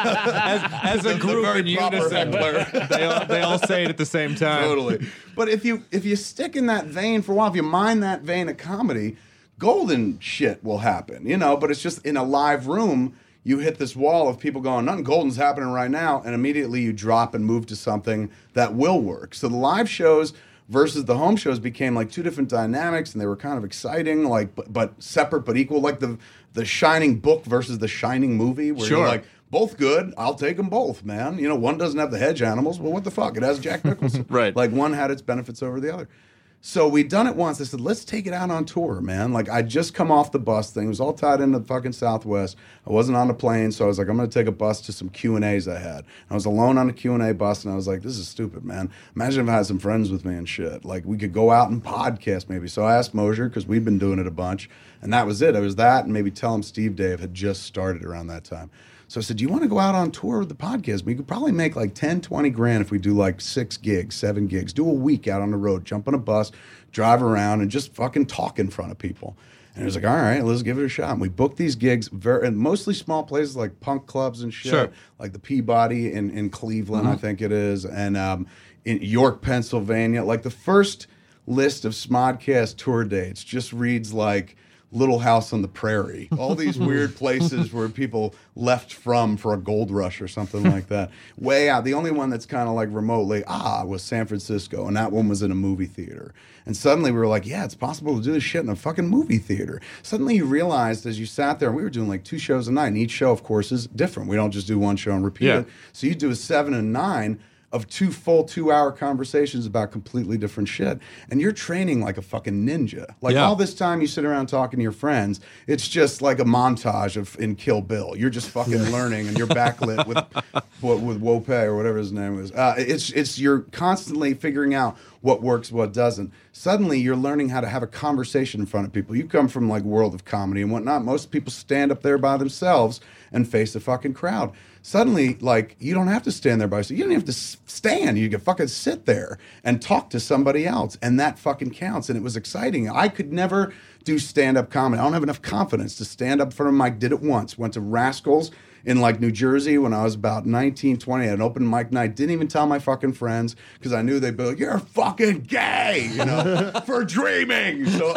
as, as a The- the group very in proper unison, heckler. they all, they all say it at the same time. Totally. But if you if you stick in that vein for a while, if you mind that vein of comedy, golden shit will happen, you know. But it's just in a live room, you hit this wall of people going, nothing golden's happening right now, and immediately you drop and move to something that will work. So the live shows versus the home shows became like two different dynamics, and they were kind of exciting, like but, but separate but equal, like the the Shining book versus the Shining movie, where Sure. you're like, both good, I'll take them both, man. You know, one doesn't have the hedge animals, well, what the fuck? It has Jack Nicholson. Right. Like one had its benefits over the other. So we'd done it once. I said, let's take it out on tour, man. Like, I'd just come off the bus thing. It was all tied into the fucking Southwest. I wasn't on the plane, so I was like, I'm going to take a bus to some Q and A's I had. I was alone on a Q and A bus, and I was like, this is stupid, man. Imagine if I had some friends with me and shit. Like, we could go out and podcast maybe. So I asked Mosher, because we'd been doing it a bunch, and that was it. It was that, and maybe Tell 'em Steve Dave had just started around that time. So I said, do you want to go out on tour with the podcast? We could probably make like ten, twenty grand if we do like six gigs, seven gigs. Do a week out on the road, jump on a bus, drive around, and just fucking talk in front of people. And he was like, all right, let's give it a shot. And we booked these gigs, very, and mostly small places like punk clubs and shit. Sure. Like the Peabody in, in Cleveland, I think it is, and um, in York, Pennsylvania. Like the first list of Smodcast tour dates just reads like, Little House on the Prairie, all these weird places where people left from for a gold rush or something like that. Way out. The only one that's kind of like remotely, ah, was San Francisco, and that one was in a movie theater. And suddenly we were like, yeah, it's possible to do this shit in a fucking movie theater. Suddenly you realized as you sat there, we were doing like two shows a night, and each show, of course, is different. We don't just do one show and repeat Yeah. it. So you do a seven and nine of two full two-hour conversations about completely different shit. And you're training like a fucking ninja. Like Yeah. all this time you sit around talking to your friends, it's just like a montage of in Kill Bill. You're just fucking learning, and you're backlit with with, with Wope or whatever his name is. Uh, it's it's you're constantly figuring out what works, what doesn't. Suddenly you're learning how to have a conversation in front of people. You come from like world of comedy and whatnot. Most people stand up there by themselves and face a fucking crowd. Suddenly, like, you don't have to stand there by yourself. You don't have to s- stand. You can fucking sit there and talk to somebody else, and that fucking counts. And it was exciting. I could never do stand-up comedy. I don't have enough confidence to stand up in front of a mic. Did it once. Went to Rascals in like New Jersey when I was about nineteen, twenty at an open mic night. Didn't even tell my fucking friends because I knew they'd be like, you're fucking gay, you know, for dreaming. So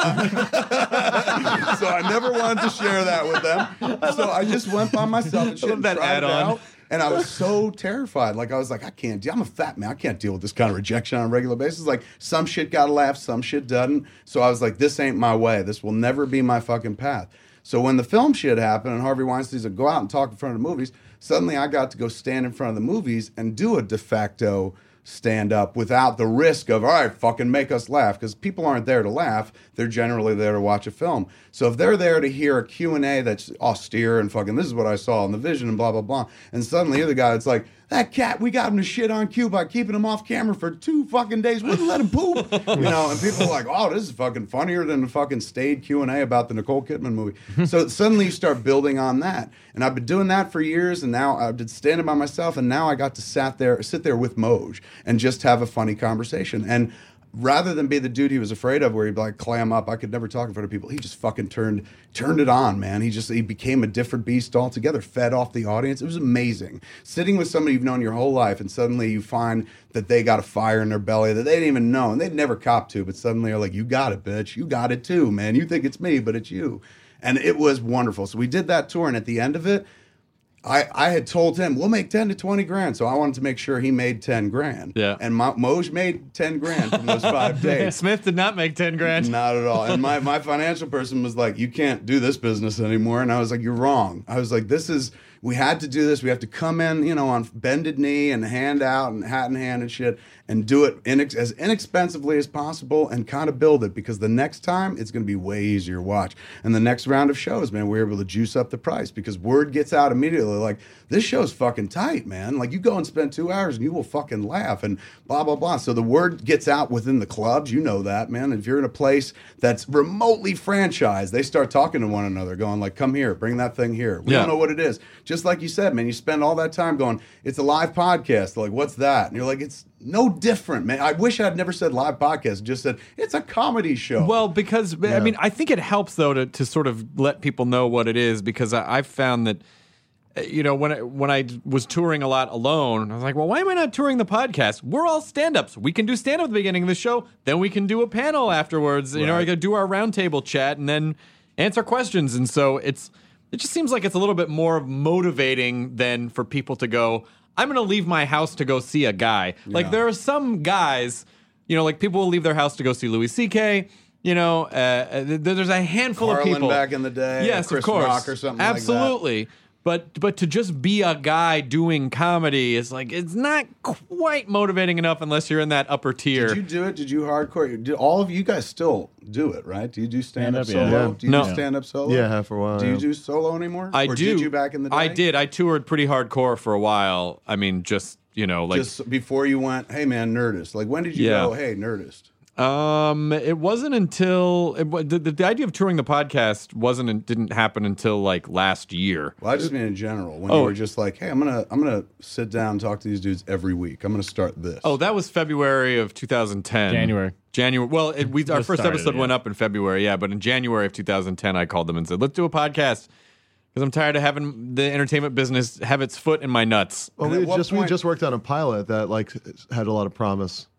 I, so I never wanted to share that with them. So I just went by myself and shit and that tried it add-on. out. And I was so terrified. Like, I was like, I can't deal. I'm a fat man. I can't deal with this kind of rejection on a regular basis. Like, some shit got to laugh, some shit doesn't. So I was like, this ain't my way. This will never be my fucking path. So when the film shit happened and Harvey Weinstein said, go out and talk in front of the movies, suddenly I got to go stand in front of the movies and do a de facto stand up without the risk of, all right, fucking make us laugh, because people aren't there to laugh. They're generally there to watch a film. So if they're there to hear a Q and A that's austere and fucking, this is what I saw in the vision and blah, blah, blah, and suddenly you're the guy that's like, that cat, we got him to shit on cue by keeping him off camera for two fucking days. Wouldn't let him poop. You know, and people are like, oh, this is fucking funnier than the fucking staid Q and A about the Nicole Kidman movie. So suddenly you start building on that. And I've been doing that for years, and now I've been standing by myself, and now I got to sat there, sit there with Moj and just have a funny conversation. And rather than be the dude he was afraid of, where he'd like clam up, I could never talk in front of people. He just fucking turned turned it on, man. He just he became a different beast altogether. Fed off the audience. It was amazing. Sitting with somebody you've known your whole life, and suddenly you find that they got a fire in their belly that they didn't even know, and they'd never cop to, but suddenly are like, "You got it, bitch. You got it too, man. You think it's me, but it's you." And it was wonderful. So we did that tour, and at the end of it, I, I had told him, we'll make ten to twenty grand. So I wanted to make sure he made ten grand. Yeah. And Mo- Moj made ten grand from those five days. Smith did not make ten grand. Not at all. And my, my financial person was like, you can't do this business anymore. And I was like, you're wrong. I was like, this is, we had to do this. We have to come in, you know, on bended knee and hand out and hat in hand and shit, and do it inex- as inexpensively as possible and kind of build it, because the next time it's going to be way easier to watch. And the next round of shows, man, we were able to juice up the price because word gets out immediately. Like, this show's fucking tight, man. Like, you go and spend two hours and you will fucking laugh and blah, blah, blah. So the word gets out within the clubs. You know that, man. If you're in a place that's remotely franchised, they start talking to one another, going like, come here, bring that thing here. We Yeah. don't know what it is. Just like you said, man, you spend all that time going, it's a live podcast. They're like, what's that? And you're like, it's no different, man. I wish I'd never said live podcast, just said, it's a comedy show. Well, because I mean, I think it helps though to, to sort of let people know what it is, because I, I've found that, uh, you know, when I, when I was touring a lot alone, I was like, well, why am I not touring the podcast? We're all stand-ups. We can do stand-up at the beginning of the show, then we can do a panel afterwards. You know, I could do our roundtable chat and then answer questions. And so it's it just seems like it's a little bit more motivating than for people to go, I'm going to leave my house to go see a guy. Like, there are some guys, you know, like people will leave their house to go see Louis C K. You know, uh, th- there's a handful Carlin of people. back in the day, Yes, Chris of course. Rock or something like that. Absolutely. But but to just be a guy doing comedy is like, it's not quite motivating enough unless you're in that upper tier. Did you do it? Did you hardcore? Did all of you guys still do it, right? Do you do stand-up Stand-up, solo? yeah. Yeah. Do you No. do stand-up solo? Yeah, for a while. Do you yeah. do solo anymore? I or do. Did you back in the day? I did. I toured pretty hardcore for a while. I mean, just, you know, like... Just before you went, hey man, Nerdist. Like, when did you Yeah. go, hey, Nerdist? Um, it wasn't until it, wa- the, the the idea of touring the podcast wasn't and didn't happen until like last year. Well, I just mean in general. When Oh. you were just like, hey, I'm gonna I'm gonna sit down and talk to these dudes every week. I'm gonna start this. Oh, that was February of two thousand ten. January. January. Well, it, we our Just first started, episode yeah. went up in February, yeah. But in January of two thousand ten, I called them and said, "Let's do a podcast." Because I'm tired of having the entertainment business have its foot in my nuts. Well, And we at what just we point- just worked on a pilot that like had a lot of promise.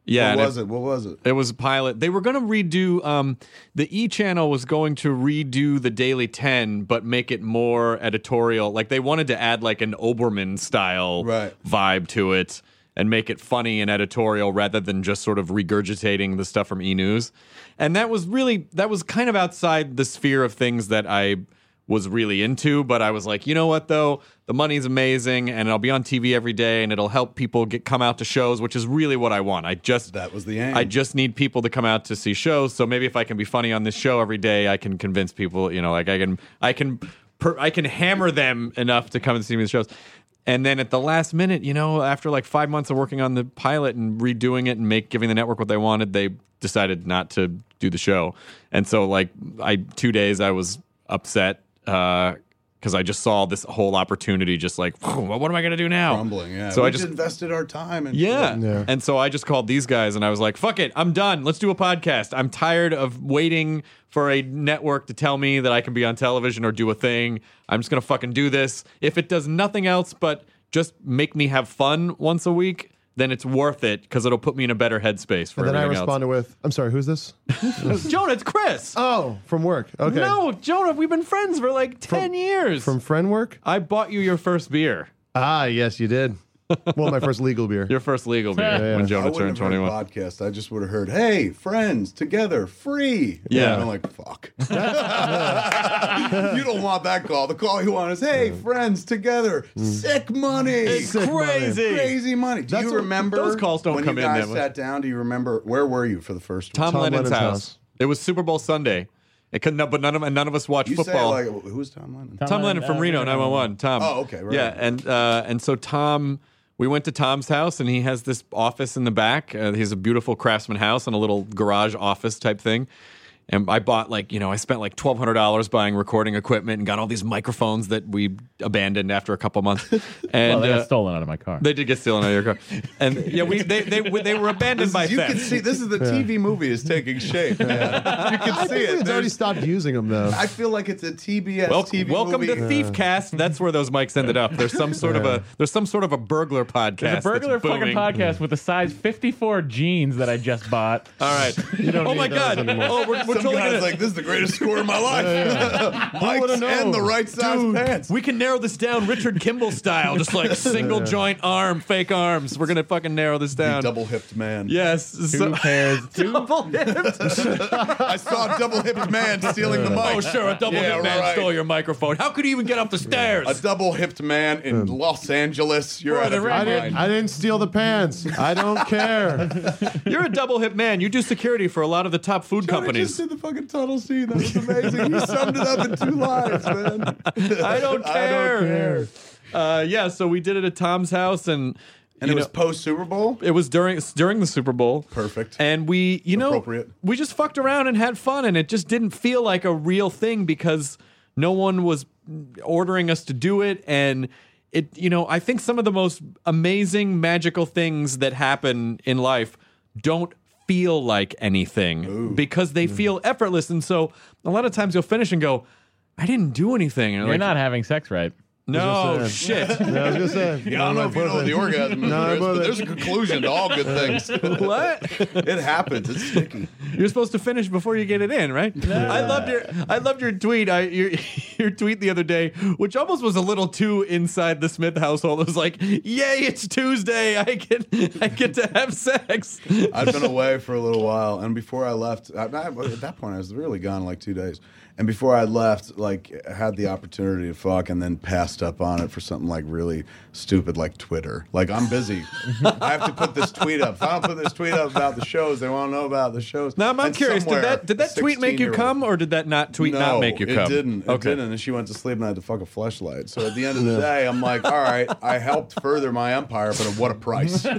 Yeah, What and was it? What was it? It was a pilot. They were going to redo, um, the E! Channel was going to redo the Daily ten, but make it more editorial. Like, they wanted to add, like, an Oberman-style Right. vibe to it and make it funny and editorial rather than just sort of regurgitating the stuff from E! News. And that was really, that was kind of outside the sphere of things that I was really into, but I was like, you know what, though? The money's amazing, and I'll be on T V every day, and it'll help people get come out to shows, which is really what I want. I just That was the aim. I just need people to come out to see shows. So maybe if I can be funny on this show every day, I can convince people. You know, like I can, I can, per, I can hammer them enough to come and see me at the shows. And then at the last minute, you know, after like five months of working on the pilot and redoing it and make giving the network what they wanted, they decided not to do the show. And so, like, I two days I was upset. Uh, because I just saw this whole opportunity, just like, what am I going to do now? Crumbling, yeah. So we I just invested our time. And yeah. Yeah. And so I just called these guys and I was like, fuck it, I'm done. Let's do a podcast. I'm tired of waiting for a network to tell me that I can be on television or do a thing. I'm just going to fucking do this. If it does nothing else but just make me have fun once a week, then it's worth it because it'll put me in a better headspace for And then I everything responded with, I'm sorry, who's this? else. Jonah, it's Chris. Oh, from work. Okay. No, Jonah, we've been friends for like ten years. From friend work? I bought you your first beer. Ah, yes, you did. Well, my first legal beer. Your first legal beer Yeah. when I Jonah wouldn't turned have heard twenty-one. podcast. I just would have heard, "Hey, friends, together, free." Yeah. And I'm like, "Fuck." You don't want that call. The call you want is, "Hey, friends, together, sick money." It's Sick money. crazy. Crazy money. Do That's you what- remember those calls don't when come you in guys that way. sat down? Do you remember where were you for the first one? Tom, Tom Lennon's, Lennon's house. house. It was Super Bowl Sunday. It could no, but none of and none of us watch You football. say it like, who's Tom Lennon? Tom, Lennon from uh, Reno nine one one. Tom. Oh, okay, right. Yeah, and uh, and so Tom, we went to Tom's house, and he has this office in the back. Uh, he has a beautiful Craftsman house and a little garage office type thing. And I bought like, you know, I spent like twelve hundred dollars buying recording equipment and got all these microphones that we abandoned after a couple months. And Well, they got uh, stolen out of my car. they did get stolen out of your car. And yeah, we they they, they were abandoned by you theft. can see this is the T V movie is taking shape. Man. You can I see think it. it's already There's- stopped using them, though. I feel like it's a T B S Wel- T V welcome movie. to Thief Cast. That's where those mics ended up. There's some sort of a there's some sort of a burglar podcast. There's a burglar that's fucking booming. podcast with a size fifty-four jeans that I just bought. All right. don't Oh my need those God. anymore. Oh, we're, we're Some totally guy's gonna. like, this is the greatest score of my life. wanna Mike's know? and the right size Dude, pants. we can narrow this down Richard Kimball style, just like single joint arm, fake arms. We're gonna fucking narrow this down. Double hipped man. Yes. Two So, pairs. Two. double hipped. I saw a double hipped man stealing the mic. Oh sure, a double Yeah, hipped man right. stole your microphone. How could he even get up the stairs? A double hipped man in Los Angeles. You're out of your I mind. didn't, I didn't steal the pants. I don't care. You're a double hipped man. You do security for a lot of the top food Johnny companies. just did the fucking tunnel scene. That was amazing. You summed it up in two lines, man. I don't care. I don't care. Uh, yeah, so we did it at Tom's house, and And you it was know, post Super Bowl. it was during during the Super Bowl. Perfect. And we, you know, Appropriate. we just fucked around and had fun, and it just didn't feel like a real thing because no one was ordering us to do it. And it, you know, I think some of the most amazing, magical things that happen in life don't feel like anything because they feel effortless. And so a lot of times you'll finish and go, I didn't do anything. And You're like, not having sex right. no, gonna shit. Yeah, I was gonna say. Yeah, I don't know if you know what the orgasm is, No, Chris, but- but there's a conclusion to all good things. What? It happens. It's sticky. You're supposed to finish before you get it in, right? I loved your I loved your tweet. I your, your tweet the other day, which almost was a little too inside the Smith household. It was like, "Yay, it's Tuesday. I get I get to have sex." I'd been away for a little while, and before I left, I, I, at that point, I was really gone like two days. And before I left, like, I had the opportunity to fuck, and then passed up on it for something like really stupid, like Twitter. Like, I'm busy. I have to put this tweet up. If I don't put this tweet up about the shows, they won't know about the shows. Now I'm, I'm And curious. Did somewhere, that did that a tweet make you sixteen-year-old come, or did that not tweet no, not make you come? It didn't. It Okay. didn't. And she went to sleep, and I had to fuck a fleshlight. So at the end of the day, I'm like, all right, I helped further my empire, but at what a price. so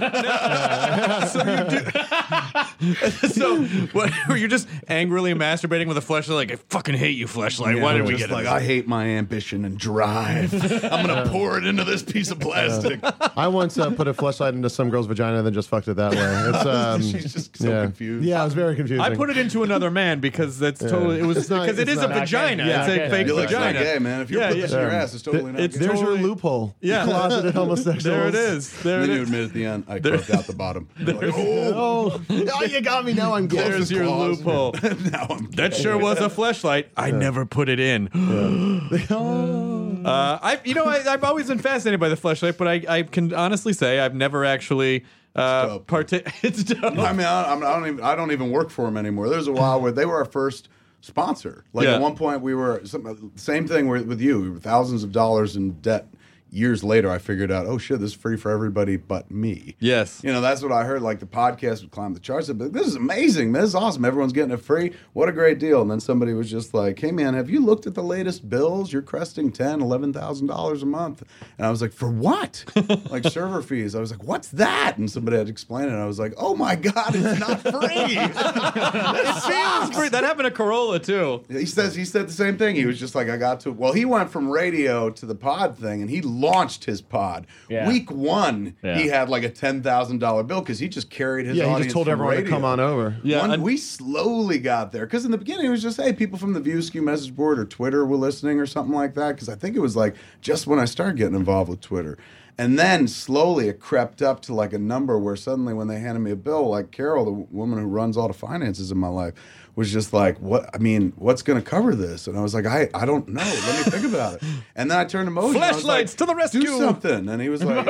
you do, so what, were you just angrily masturbating with a fleshlight? Like, I fucking hate you, fleshlight. Why Yeah, did we just get like it? I hate my ambition and drive. I'm gonna pour it into this piece of plastic. I once uh, put a fleshlight into some girl's vagina and then just fucked it that way. It's, um, She's just so yeah. confused. Yeah, I was very confused. I put it into another man because that's totally it was It's not- because it it's is a not- vagina. Yeah, it's a okay. fake You're like, vagina. not gay, man. If you're Yeah, putting yeah. this in your ass, it's totally not it's gay. There's totally- your loophole. Yeah. Closeted homosexuals. There it is. There then it you is. admit at the end, I carved out the bottom. You're like, oh, Oh, oh, you got me. Now I'm gay. There's your claws. loophole. now I'm That sure was a fleshlight. I never put it in. uh, I, you know, I, I've always been fascinated by the fleshlight, but I, I can honestly say I've never actually uh, dope. parta- It's dope. I mean, I, I'm- I don't even. I don't even work for them anymore. There's a while where they were our first sponsor. Like Yeah. at one point, we were some, same thing with, with you. We were thousands of dollars in debt. Years later, I figured out, oh shit, this is free for everybody but me. Yes. You know, that's what I heard. Like the podcast would climb the charts. But this is amazing, man. This is awesome. Everyone's getting it free. What a great deal. And then somebody was just like, hey man, have you looked at the latest bills? You're cresting ten, eleven thousand dollars a month. And I was like, for what? Like server fees. I was like, what's that? And somebody had to explain it. And I was like, oh my God, it's not free. It seems free. That happened to Corolla too. He says he said the same thing. He was just like, I got to. Well, he went from radio to the pod thing, and he launched his pod. Yeah. Week one, Yeah. he had like a ten thousand dollar bill because he just carried his. Yeah, he audience just told from everyone to radio. come on over. Yeah, One- and- we slowly got there because in the beginning it was just, hey, people from the View Askew message board or Twitter were listening or something like that. Because I think it was like just when I started getting involved with Twitter. And then slowly it crept up to like a number where suddenly when they handed me a bill, like Carol, the woman who runs all the finances in my life, was just like, what? I mean, what's going to cover this? And I was like, I, I don't know. Let me think about it. And then I turned to Motion. I was like, Fleshlights to the rescue. Do something. And he was like,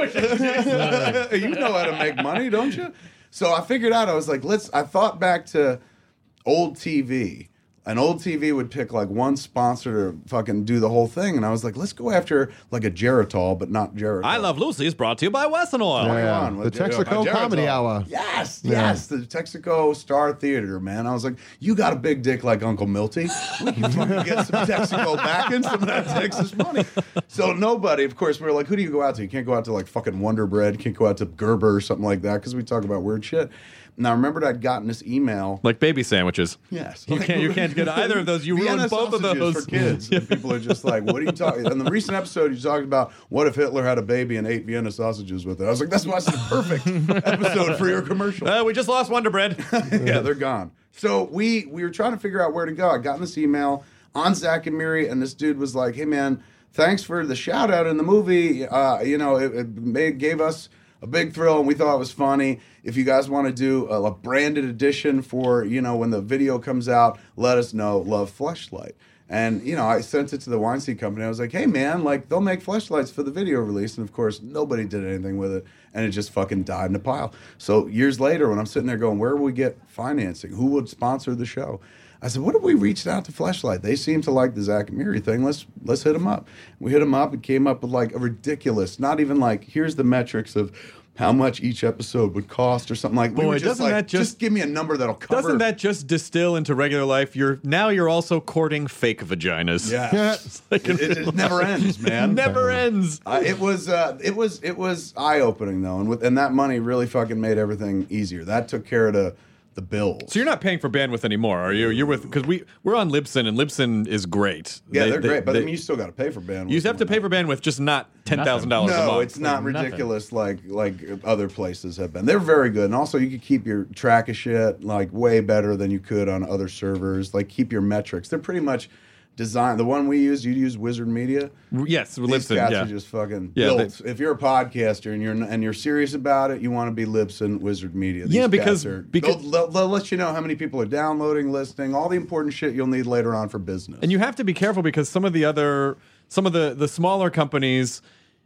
you know how to make money, don't you? So I figured out, I was like, let's, I thought back to old T V. And old T V would pick like one sponsor to fucking do the whole thing. And I was like, let's go after like a Geritol, but not Geritol. I Love Lucy is brought to you by Wesson Oil. Bring it Yeah. on The with Ger- Texaco by Geritol. Comedy Hour. Yes, Yeah. yes. The Texaco Star Theater, man. I was like, you got a big dick like Uncle Milty. We can fucking get some Texaco back and some of that Texas money. So nobody, of course, we were like, who do you go out to? You can't go out to like fucking Wonder Bread. You can't go out to Gerber or something like that because we talk about weird shit. Now, I remembered I'd gotten this email. Like baby sandwiches. Yes. You can't- you can't get either of those. You Vienna ruined both of sausages those. for kids. And people are just like, what are you talking? In the recent episode, you talked about what if Hitler had a baby and ate Vienna sausages with it. I was like, that's why it's the perfect episode for your commercial. Uh, we just lost Wonder Bread. Yeah, they're gone. So we we were trying to figure out where to go. I got in this email on Zach and Miri, and this dude was like, hey, man, thanks for the shout out in the movie. Uh, you know, it, it made, gave us a big thrill, and we thought it was funny. If you guys want to do a, a branded edition for, you know, when the video comes out, let us know. Love Fleshlight. And, you know, I sent it to the Weinstein Company. I was like, hey, man, like, they'll make fleshlights for the video release. And, of course, nobody did anything with it. And it just fucking died in a pile. So years later, when I'm sitting there going, where will we get financing? Who would sponsor the show? I said, what if we reached out to Fleshlight? They seem to like the Zach and Miri thing. Let's let's hit them up. We hit them up and came up with like a ridiculous, not even like, here's the metrics of how much each episode would cost or something like. We Boy, were just doesn't like, that just- give me a number that'll cover. Doesn't that just distill into regular life? You're now you're also courting fake vaginas. Yes. Like it, it, it never ends, man. Never ends. Uh, it was uh, it was it was eye opening though, and with and that money really fucking made everything easier. That took care of the the bills. So you're not paying for bandwidth anymore, are you? You're with because we we're on Libsyn and Libsyn is great. yeah, They- they're they- great, but they- I mean, you still got to pay for bandwidth. you have to pay for bandwidth, just not ten thousand dollars a No, month. it's not Like nothing. ridiculous like like other places have been. They're very good, and also you could keep your track of shit like way better than you could on other servers. Like keep your metrics. They're pretty much designed. The one we use, you use Wizard Media. Yes, These Libsyn. cats Yeah. are just fucking Yeah, built. If you're a podcaster and you're and you're serious about it, you want to be Libsyn, Wizard Media. These Yeah, because- cats are, because- they'll, they'll, they'll let you know how many people are downloading, listening, all the important shit you'll need later on for business. And you have to be careful because some of the other, some of the the smaller companies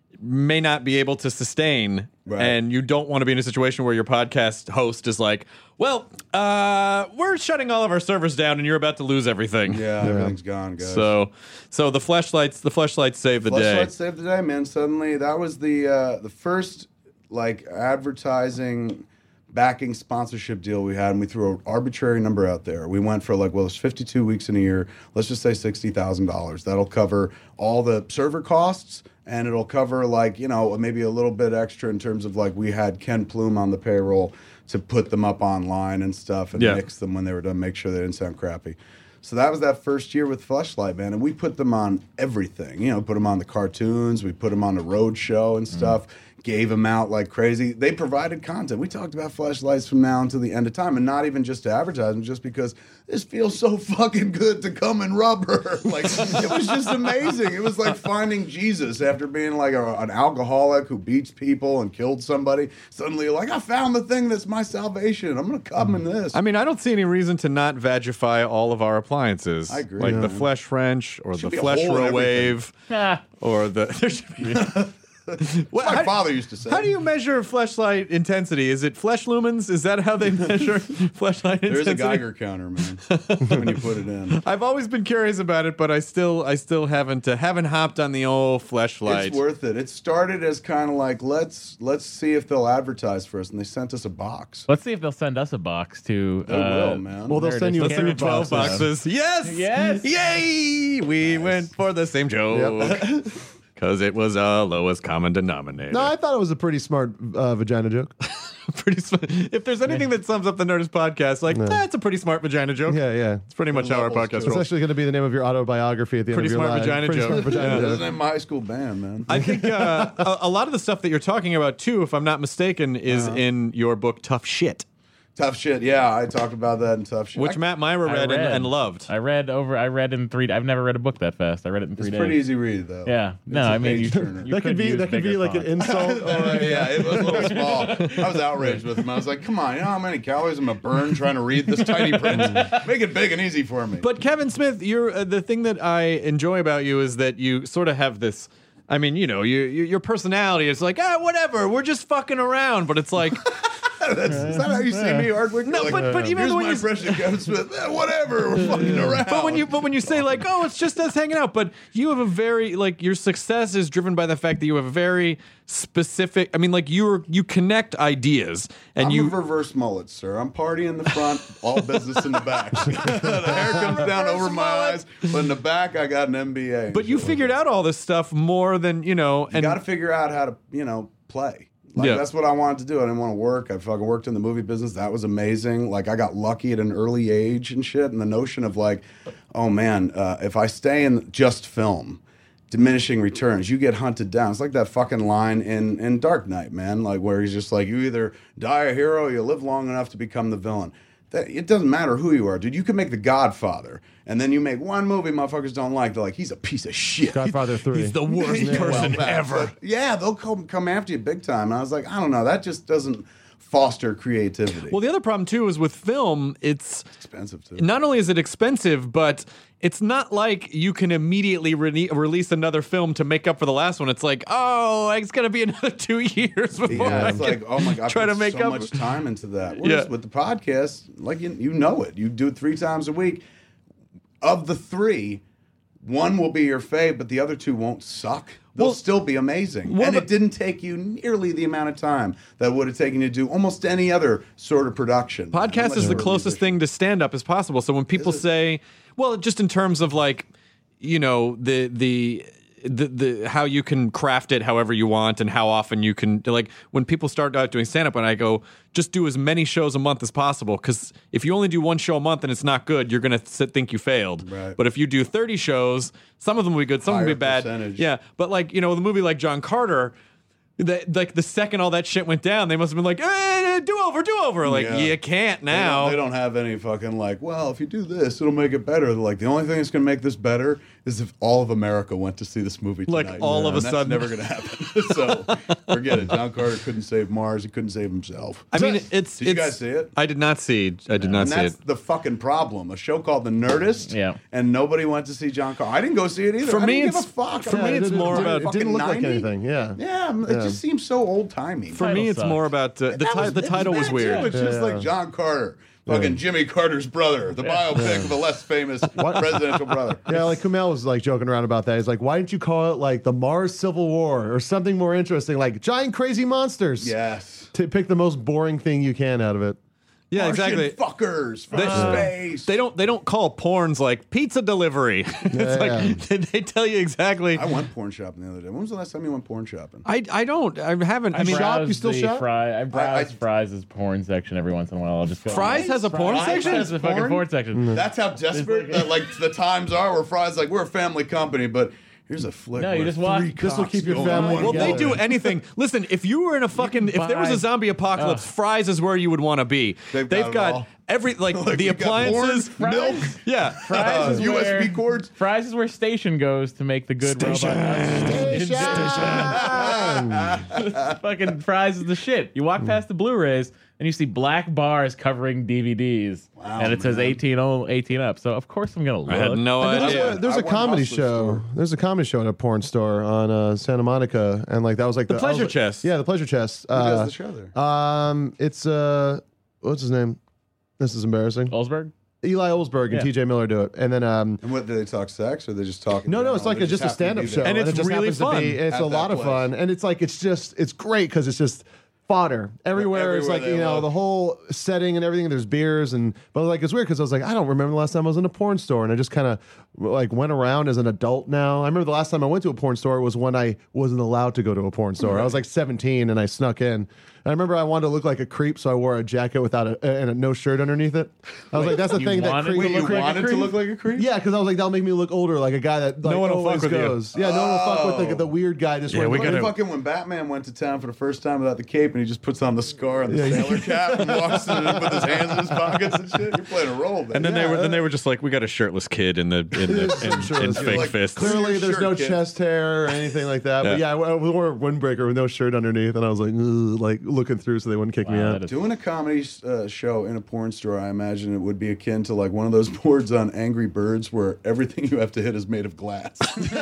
may not be able to sustain, Right. and you don't want to be in a situation where your podcast host is like, "Well, uh, we're shutting all of our servers down, and you're about to lose everything." yeah, everything's gone, guys. So, so the fleshlights, the fleshlights save the day. Fleshlight saved the day, man. Suddenly, that was the uh, the first like advertising backing sponsorship deal we had, and we threw an arbitrary number out there. We went for like, well, it's fifty-two weeks in a year. Let's just say sixty thousand dollars. That'll cover all the server costs, and it'll cover like, you know, maybe a little bit extra in terms of like we had Ken Plume on the payroll to put them up online and stuff and Yeah. mix them when they were done, make sure they didn't sound crappy. So that was that first year with Fleshlight, man, and we put them on everything. You know, put them on the cartoons, we put them on the road show and stuff. gave them out like crazy. They provided content. We talked about fleshlights from now until the end of time, and not even just to advertise them, just because this feels so fucking good to come and rub her. Like, it was just amazing. It was like finding Jesus after being like a, an alcoholic who beats people and killed somebody. Suddenly, you're like, I found the thing that's my salvation. I'm going to come in this. I mean, I don't see any reason to not vagify all of our appliances. I agree. Like Yeah. the Flesh Wrench or Should the be a Flesh hole in Wave Ah. or the. There should be. Well, my how- father used to say. How do you measure fleshlight intensity? Is it flesh lumens? Is that how they measure fleshlight intensity? There's a Geiger counter, man, when you put it in. I've always been curious about it, but I still, I still haven't, uh, haven't hopped on the old fleshlight. It's worth it. It started as kind of like, let's let's see if they'll advertise for us, and they sent us a box. Let's see if they'll send us a box to. They uh, will, man. Well, they'll send you Let's send you twelve twelve boxes. Yes, Yes. yay! We went for the same joke because it was a lowest common denominator. No, I thought it was a pretty smart uh, vagina joke. Pretty sm- if there's anything that sums up the Nerdist podcast, like that's a pretty smart vagina joke. Yeah, yeah. It's pretty much how our levels to podcast it. It's rolls. actually going to be the name of your autobiography at the Pretty end of your smart life. vagina Pretty joke. Smart vagina Yeah. This joke. is in my high school band, man. I think uh, a, a lot of the stuff that you're talking about too, if I'm not mistaken, is Uh-huh. in your book Tough Shit, Tough Shit. Yeah, I talked about that in Tough Shit. which I- Matt Myra I read, And, and loved. I read over. I read in three. I've never read a book that fast. I read it in three It's days. pretty easy read, though. Yeah. No, It's a I mean, you, page-turner. you That could be use that could be bigger like an font. insult. Oh, yeah, it was a little small. I was outraged with him. I was like, come on, you know how many calories I'm going to burn trying to read this tiny print? Make it big and easy for me. But Kevin Smith, you're uh, the thing that I enjoy about you is that you sort of have this. I mean, you know, you, you, your personality is like, ah, whatever, we're just fucking around. But it's like, That's, is that how you see me, Hardwick? No, Like, but- but even here's when my you- impression of Kevin Smith. Eh, whatever, we're fucking around. but when you but when you say like, oh, it's just us hanging out, but you have a very like your success is driven by the fact that you have a very specific. I mean, like you're you connect ideas and I'm you. a reverse mullet, sir. I'm party in the front, all business in the back. The hair comes down over my eyes, but in the back, I got an M B A. But you figured out all this stuff more than you know, You and got to figure out how to, you know, play. Like, Yeah. that's what I wanted to do. I didn't want to work. I fucking worked in the movie business. That was amazing. Like, I got lucky at an early age and shit. And the notion of like, oh man, uh, if I stay in just film, diminishing returns, you get hunted down. It's like that fucking line in, in Dark Knight, man. Like, where he's just like, you either die a hero or you live long enough to become the villain. That, it doesn't matter who you are, dude. You can make The Godfather, and then you make one movie motherfuckers don't like. They're like, he's a piece of shit. Godfather three. he's the worst Yeah, person well, ever. but yeah, they'll come come after you big time. And I was like, I don't know, that just doesn't foster creativity. Well, the other problem too is with film, it's expensive too. not only is it expensive, but it's not like you can immediately re- release another film to make up for the last one. It's like, oh, it's gonna be another two years before Yeah, I it's can like, oh my god, I try put to make so up. much time into that. Yeah. Whereas with the podcast, like you, you know it, you do it three times a week. Of the three, one will be your fave, but the other two won't suck. They'll Well- still be amazing. well, and but- it didn't take you nearly the amount of time that would have taken you to do almost any other sort of production. Podcast Unless is the you're a closest musician. thing to stand up as possible. So when people Is it? say, well, just in terms of like, you know, the the the, the how you can craft it however you want and how often you can like when people start out doing stand up and I go just do as many shows a month as possible because if you only do one show a month and it's not good you're gonna sit, think you failed. Right. But if you do thirty shows, some of them will be good, some will be Higher bad. percentage. Yeah, but like you know, the movie like John Carter. The, like the second all that shit went down, they must have been like, eh, do over, do over. Like Yeah. you can't They now. don't, they don't have any fucking like, well, if you do this, it'll make it better. They're like, the only thing that's going to make this better is if all of America went to see this movie Like, tonight. all of a And that's sudden. never going to happen. So forget it. John Carter couldn't save Mars. He couldn't save himself. I mean, it's. Did you it's- guys see it? I did not see. I did not And see that's it. the fucking problem. A show called The Nerdist, Yeah. and nobody went to see John Carter. I didn't go see it either. For I me, didn't give it's- a fuck. for I'm me, like, it's dude, more dude, about- It fucking didn't look like ninety? anything. Yeah. Yeah, it Yeah. just seems so old timey. For me, title it's sucks. more about uh, the, ti- the title was weird. It's just Yeah. like John Carter, fucking Jimmy Carter's brother, the biopic of a less famous presidential brother. Yeah, like Kumail was like joking around about that. He's like, why didn't you call it like the Mars Civil War or something more interesting, like giant crazy monsters? Yes. To pick the most boring thing you can out of it. Yeah, Martian exactly. fuckers from They- space. They don't. They don't call porns like pizza delivery. it's Yeah. like they, they tell you exactly. I went porn shopping the other day. When was the last time you went porn shopping? I, I don't. I haven't. I, I mean, shop? browse You still the shop? Fry, I browse I- Fry's porn section every once in a while. I'll just go. Fry's has a porn Fry's section? has a fucking Porn? porn section. That's how desperate like- that, like the times are. Where Fry's like, we're a family company, but Here's a flick. No, you where just watch- three This will cocks keep your go family on. Well, they together. do anything. Listen, if you were in a fucking, if there was a buy- zombie apocalypse, Fry's is where you would want to be. They've got it got all. every like, Like, the we got appliances, porn, milk, yeah. Fry's uh, is U S B where, cords. Fry's is where Station goes to make the good robot. Fucking Fry's is the shit. You walk past the Blu-rays and you see black bars covering D V Ds, Wow, and it says man. eighteen, oh, eighteen up. So of course I'm gonna look. I had no And there's idea. a, there's I a went comedy Hustler show. store. There's a comedy show in a porn store on uh, Santa Monica, and like that was like the, The Pleasure I was like- Chest. Yeah, the Pleasure Chest. Who Uh, does the show there? Um, it's uh, what's his name? This is embarrassing. Olsberg? Eli Olsberg and Yeah. T J Miller do it, and then um, And what do they talk sex, or they just talk? no, no, it's like a, just a stand-up show, And it's it just really happens to fun be- it's at a that lot of place. fun, and it's like it's just it's great because it's just fodder everywhere. It's everywhere like they you know look. the whole setting and everything. There's beers and but like it's weird because I was like I don't remember the last time I was in a porn store, and I just kind of like went around as an adult. Now I remember the last time I went to a porn store was when I wasn't allowed to go to a porn store. I was like seventeen and I snuck in. And I remember I wanted to look like a creep, so I wore a jacket without a and a no shirt underneath it. I was like, that's the you thing that wanted creep to Wait, look you like a wanted to creep? look like a creep? yeah, because I was like, that'll make me look older, like a guy that like, No one will always fuck with you. goes. Yeah, no one will fuck with the, the weird guy just Yeah, wearing we the- gotta- Fucking when Batman went to town for the first time without the cape, and he just puts on the scar and the Yeah, yeah. sailor cap and walks in and with his hands in his pockets and shit. You're playing a role, man. And then they were then they were just like, we got a shirtless kid in the in the in, in Shirtless kid. fake Like, fists. Clearly, Your there's shirt, no kid. chest hair or anything like that. But yeah, I I wore a windbreaker with no shirt underneath, and I was like, ugh, like looking through so they wouldn't kick me Wow, out. that is- Doing a comedy uh, show in a porn store, I imagine it would be akin to like one of those boards on Angry Birds where everything you have to hit is made of glass. It's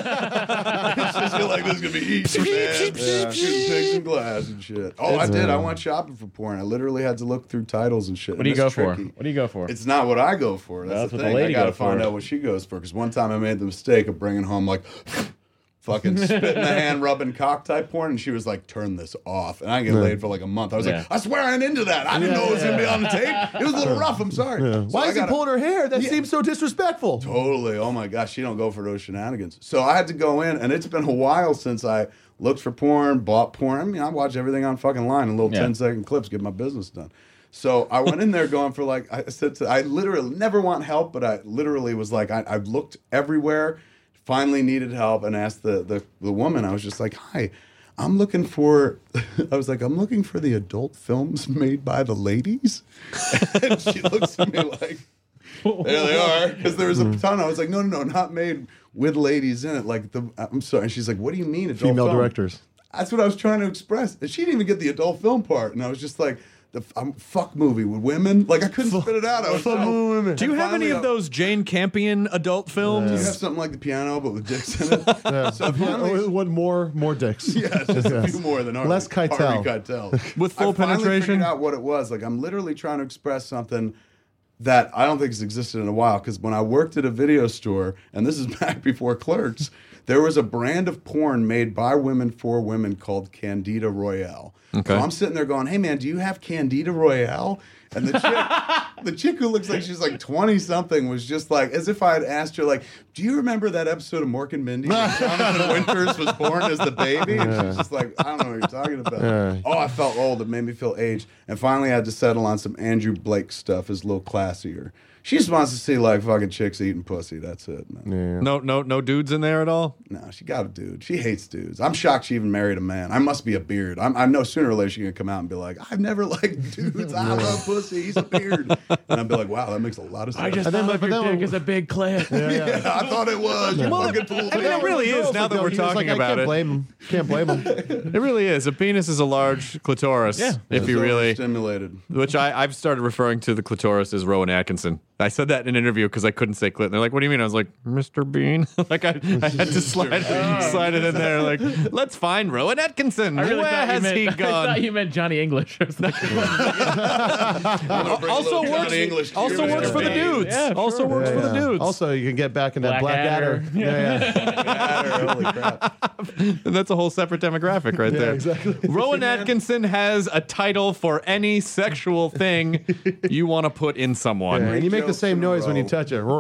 just feel like this is gonna be easy, man. Yeah, shooting pigs and glass and shit. Oh, I did. I went shopping for porn. I literally had to look through titles and shit. What do you and go it's for? tricky. What do you go for? It's not what I go for. That's, That's the what the thing. lady I gotta goes find for. out what she goes for. Because one time I made the mistake of bringing home like fucking spit in the hand, rubbing cock type porn, and she was like, "Turn this off." And I didn't get laid for like a month. I was Yeah. like, "I swear I ain't into that. I didn't know it was gonna be on the tape. It was a little rough. I'm sorry." So Why I is he gotta- pulling her hair? That Yeah. seems so disrespectful. Totally. Oh my gosh, she don't go for those shenanigans. So I had to go in, and it's been a while since I looked for porn, bought porn. I mean, I watch everything on fucking line in little Yeah. ten second clips, get my business done. So I went in there going for like I said, to, I literally never want help, but I literally was like I, I looked everywhere, finally needed help, and asked the, the the woman. I was just like, "Hi, I'm looking for." I was like, "I'm looking for the adult films made by the ladies," and she looks at me like. There they are, because there was a ton. I was like, no, no, no, not made with ladies in it. Like the, I'm sorry. And she's like, what do you mean, adult Female film? directors. That's what I was trying to express. And she didn't even get the adult film part. And I was just like, the um, fuck movie with women. Like I couldn't spit it out. I was Fuck so, women. Do you have any finally, of uh, those Jane Campion adult films? You have something like the piano, but with dicks in it. Yeah. So finally, Oh, what more? More dicks. yeah, it's just a Yes. few more than ours. Less Keitel. Keitel. With full I finally penetration? figured out what it was. Like I'm literally trying to express something that I don't think has existed in a while. Because when I worked at a video store, and this is back before Clerks, there was a brand of porn made by women for women called Candida Royale. Okay. So I'm sitting there going, "Hey man, do you have Candida Royale?" And the chick, the chick who looks like she's like twenty something was just like, as if I had asked her, like, "Do you remember that episode of Mork and Mindy where Jonathan Winters was born as the baby?" And she's just like, "I don't know what you're talking about." Yeah. Oh, I felt old. It made me feel aged. And finally, I had to settle on some Andrew Blake stuff. Is a little classier. She just wants to see like fucking chicks eating pussy. That's it, man. No, no, no dudes in there at all. No, she got a dude. She hates dudes. I'm shocked she even married a man. I must be a beard. I'm, I know sooner or later she's gonna come out and be like, "I've never liked dudes. I love pussy. He's a beard." And I'd be like, "Wow, that makes a lot of sense." I just And then, thought but of your then- dick as a big clit. yeah, I thought it was. You fucking fool. I mean, it really is. Girls Now would that go, we're he was talking like, about I can't it, blame him. Can't blame him. it really is. A penis is a large clitoris. Yeah. If you really, stimulated. which I, I've started referring to the clitoris as Rowan Atkinson. I said that in an interview because I couldn't say clit. And they're like, "What do you mean?" I was like, "Mister Bean." Like I, I had to slide, slide it in there. Like, let's find Rowan Atkinson. I really Where thought you has meant, he I thought gone? you meant Johnny English. I was like, Also works. Also works for the dudes. Yeah, Also sure. works for the Yeah. dudes. Also, you can get back in that Black Black Adder. Adder. Yeah, yeah. Holy crap. And that's a whole separate demographic right Yeah, there. exactly. Rowan Atkinson has a title for any sexual thing you want to put in someone. Yeah, and you make the jokes same in a noise when you row. touch it.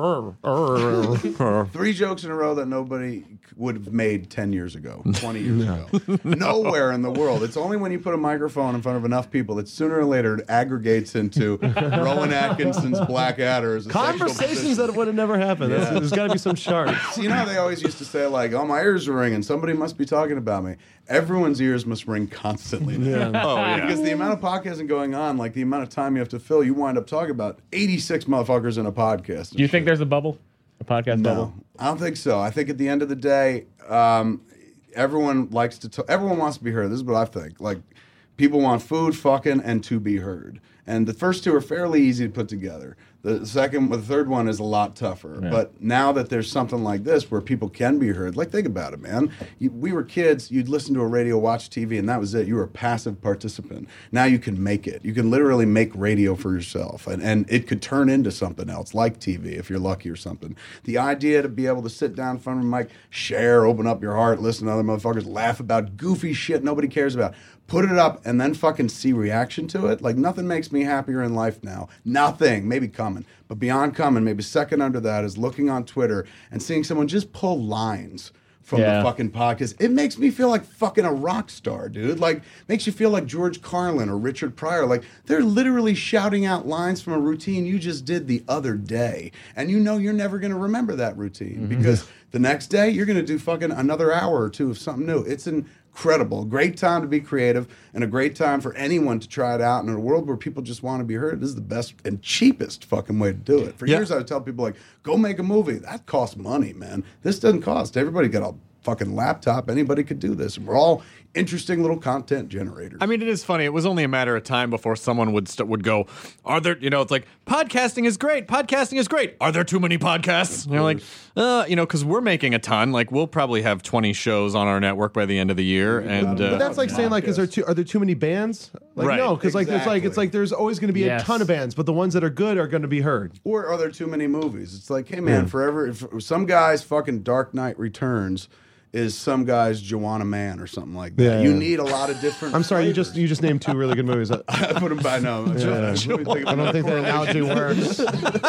Three jokes in a row that nobody would have made ten years ago, twenty years ago. Nowhere in the world. It's only when you put a microphone in front of enough people that sooner or later it aggregates into Rowan Atkinson's Black Adder as a sexual Conversations position. that would have never happened. That's- There's got to be some shards. So you know how they always used to say, like, oh, my ears are ringing. Somebody must be talking about me. Everyone's ears must ring constantly. now. Oh, yeah. Because the amount of podcasting going on, like the amount of time you have to fill, you wind up talking about eighty-six motherfuckers in a podcast. Do you think there's a bubble? A podcast No, bubble? I don't think so. I think at the end of the day, um, everyone likes to. T- everyone wants to be heard. This is what I think. Like, people want food, fucking, and to be heard. And the first two are fairly easy to put together. The second, the third one is a lot tougher. Yeah. But now that there's something like this where people can be heard, like think about it, man. You, we were kids. You'd listen to a radio, watch T V, and that was it. You were a passive participant. Now you can make it. You can literally make radio for yourself, and and it could turn into something else, like T V, if you're lucky or something. The idea to be able to sit down in front of a mic, share, open up your heart, listen to other motherfuckers, laugh about goofy shit nobody cares about. Put it up and then fucking see reaction to it. Like, nothing makes me happier in life now. Nothing. Maybe coming. But beyond coming, maybe second under that is looking on Twitter and seeing someone just pull lines from Yeah. the fucking podcast. It makes me feel like fucking a rock star, dude. Like, makes you feel like George Carlin or Richard Pryor. Like, they're literally shouting out lines from a routine you just did the other day. And you know you're never going to remember that routine because the next day you're going to do fucking another hour or two of something new. It's an incredible. Great time to be creative and a great time for anyone to try it out. And in a world where people just want to be heard, this is the best and cheapest fucking way to do it. For Yeah. years, I would tell people, like, go make a movie. That costs money, man. This doesn't cost. Everybody got a fucking laptop. Anybody could do this. We're all interesting little content generators. I mean, it is funny. It was only a matter of time before someone would st- would go, "Are there?" You know, it's like podcasting is great. Podcasting is great. Are there too many podcasts? And you're like, uh, you know, because we're making a ton. Like, we'll probably have twenty shows on our network by the end of the year, and But uh, that's like saying, like, is there too, are there too many bands? Like, Right. no, because like it's like it's Exactly. like there's always going to be Yes. a ton of bands, but the ones that are good are going to be heard. Or are there too many movies? It's like, hey, man, forever. If some guy's fucking Dark Knight Returns is some guy's Joanna Man or something like that. Yeah, you yeah. need a lot of different. I'm sorry, you flavors. just you just named two really good movies. I, I put them by now. Yeah. I don't think that analogy works.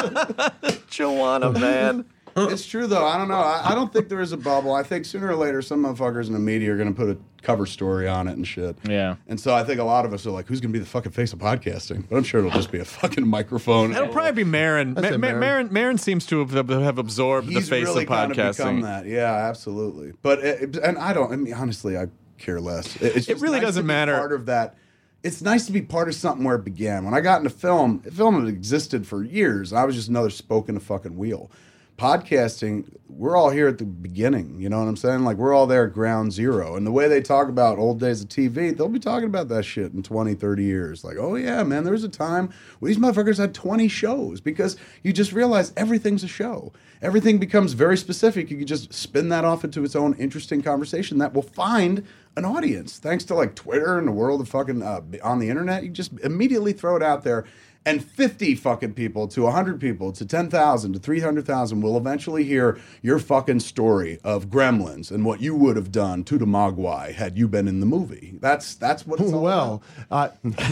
Joanna, man. It's true though. I don't know. I, I don't think there is a bubble. I think sooner or later some motherfuckers in the media are going to put a cover story on it and shit. Yeah. And so I think a lot of us are like, who's going to be the fucking face of podcasting? But I'm sure it'll just be a fucking microphone. It'll probably be Marin. I'd say Ma- Ma- Marin. Marin. Marin seems to have, have absorbed He's the face really of kind of become podcasting. that. Yeah, absolutely. But it, and I don't. I mean, honestly, I care less. It, it's It just really nice doesn't to be matter. Part of that. It's nice to be part of something where it began. When I got into film, film had existed for years. I was just another spoke in a fucking wheel. Podcasting, we're all here at the beginning. You know what I'm saying? Like, we're all there at ground zero. And the way they talk about old days of T V, they'll be talking about that shit in twenty, thirty years. Like, oh yeah, man, there was a time where these motherfuckers had twenty shows because you just realize everything's a show. Everything becomes very specific. You can just spin that off into its own interesting conversation that will find an audience. Thanks to like Twitter and the world of fucking uh, on the internet, you just immediately throw it out there. And fifty fucking people to one hundred people to ten thousand to three hundred thousand will eventually hear your fucking story of Gremlins and what you would have done to the Mogwai had you been in the movie. That's that's what it's all Well, uh,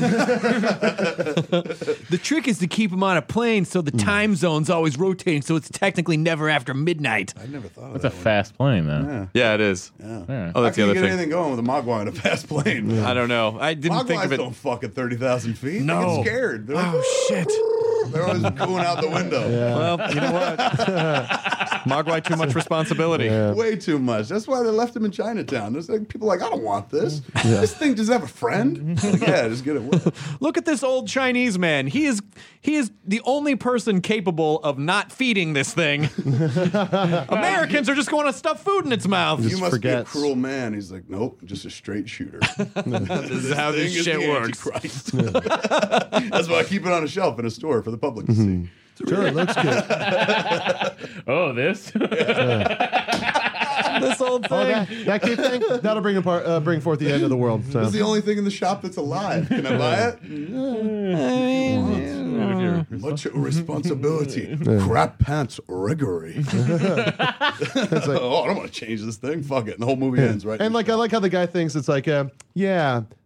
The trick is to keep them on a plane so the time zone's always rotating, so it's technically never after midnight. about. I never thought of That's a that one. fast plane, though. Yeah, it is. Yeah. Oh, that's How can the you other get thing. anything going with a Mogwai in a fast plane? I don't know. I didn't think Mogwais of it. don't fuck at thirty thousand feet. No. They get scared. They're like, Oh, shit. they're always going out the window. Well, you know what? Mogwai, too much responsibility. Way too much. That's why they left him in Chinatown. There's like people like, I don't want this. This thing does it have a friend? Like, yeah, just get it. Work. Look at this old Chinese man. He is he is the only person capable of not feeding this thing. Americans are just going to stuff food in its mouth. You must forgets. be a cruel man. He's like, nope, just a straight shooter. This is how this Thing is shit the works. Antichrist. That's why I keep it on a shelf in a store for the public to see. sure, it looks good. Oh, this? This old Oh, thing. that, that cute thing that'll bring apart, uh, bring forth the end of the world. So. This is the only thing in the shop that's alive. Can I buy it? Much responsibility. Crap pants riggory. Oh, I don't want to change this thing. Fuck it. And the whole movie ends right. And like I like how the guy thinks it's like, uh, yeah,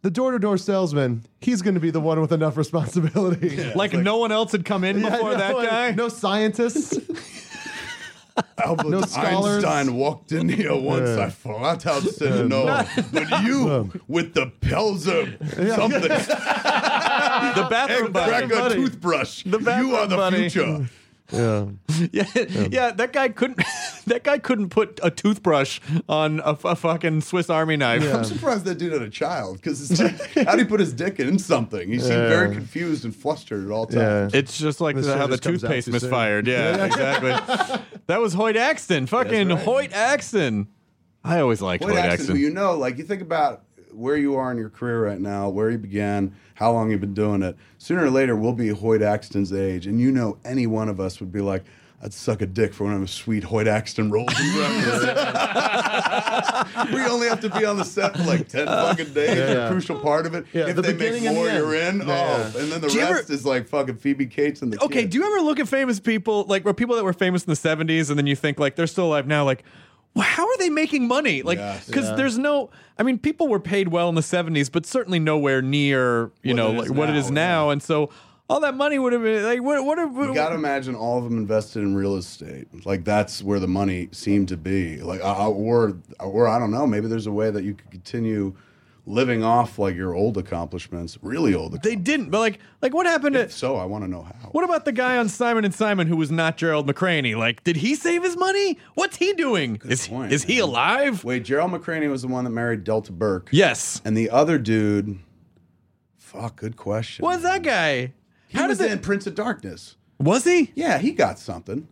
the door-to-door salesman, he's going to be the one with enough responsibility. like, like no one else had come in Yeah, before no, that like, guy. no scientists. Albert No scholars. Einstein walked in here once. Yeah. I forgot how to say no. But you, with the Pelzer something, The bathroom egg buddy. cracker buddy. toothbrush, The bathroom you are the buddy. future. Yeah. Yeah, yeah. That guy couldn't. That guy couldn't put a toothbrush on a, f- a fucking Swiss Army knife. Yeah. I'm surprised that dude had a child because it's like, how'd he put his dick in something? He seemed Yeah. very confused and flustered at all Yeah. times. It's just like This the, show how the just comes out toothpaste too soon. misfired. Yeah, exactly. That was Hoyt Axton. Fucking That's right. Hoyt Axton. I always liked Hoyt Hoyt Axton, Axton. who you know, like you think about where you are in your career right now, where you began, how long you've been doing it. Sooner or later, we'll be Hoyt Axton's age, and you know, any one of us would be like, I'd suck a dick for one of those sweet Hoyt Axton rolls and breakfast. We only have to be on the set for like ten fucking days, Yeah, a yeah. crucial part of it. Yeah, if the they beginning make and the more, end. you're in. Yeah, oh, yeah. and then the Do you rest ever- is like fucking Phoebe Cates and the Okay, kid. do you ever look at famous people, like, or people that were famous in the seventies, and then you think, like, they're still alive now, like, well, how are they making money? Like, Yes. because Yeah. there's no, I mean, people were paid well in the seventies, but certainly nowhere near, you What know, it like is what it now, is now. yeah. And so all that money would have been, like, what, what, what You got to imagine all of them invested in real estate. Like that's where the money seemed to be. Like, uh, or, or I don't know. Maybe there's a way that you could continue living off like your old accomplishments, really old. they accomplishments. didn't, but like, like what happened If to, so, I want to know how. what about the guy on Simon and Simon who was not Gerald McCraney? Like, did he save his money? What's he doing? is point, is he man. alive? Wait, Gerald McCraney was the one that married Delta Burke. Yes. And the other dude, fuck, good question. What's that guy? He How was did in it? Prince of Darkness. Was he? Yeah, he got something.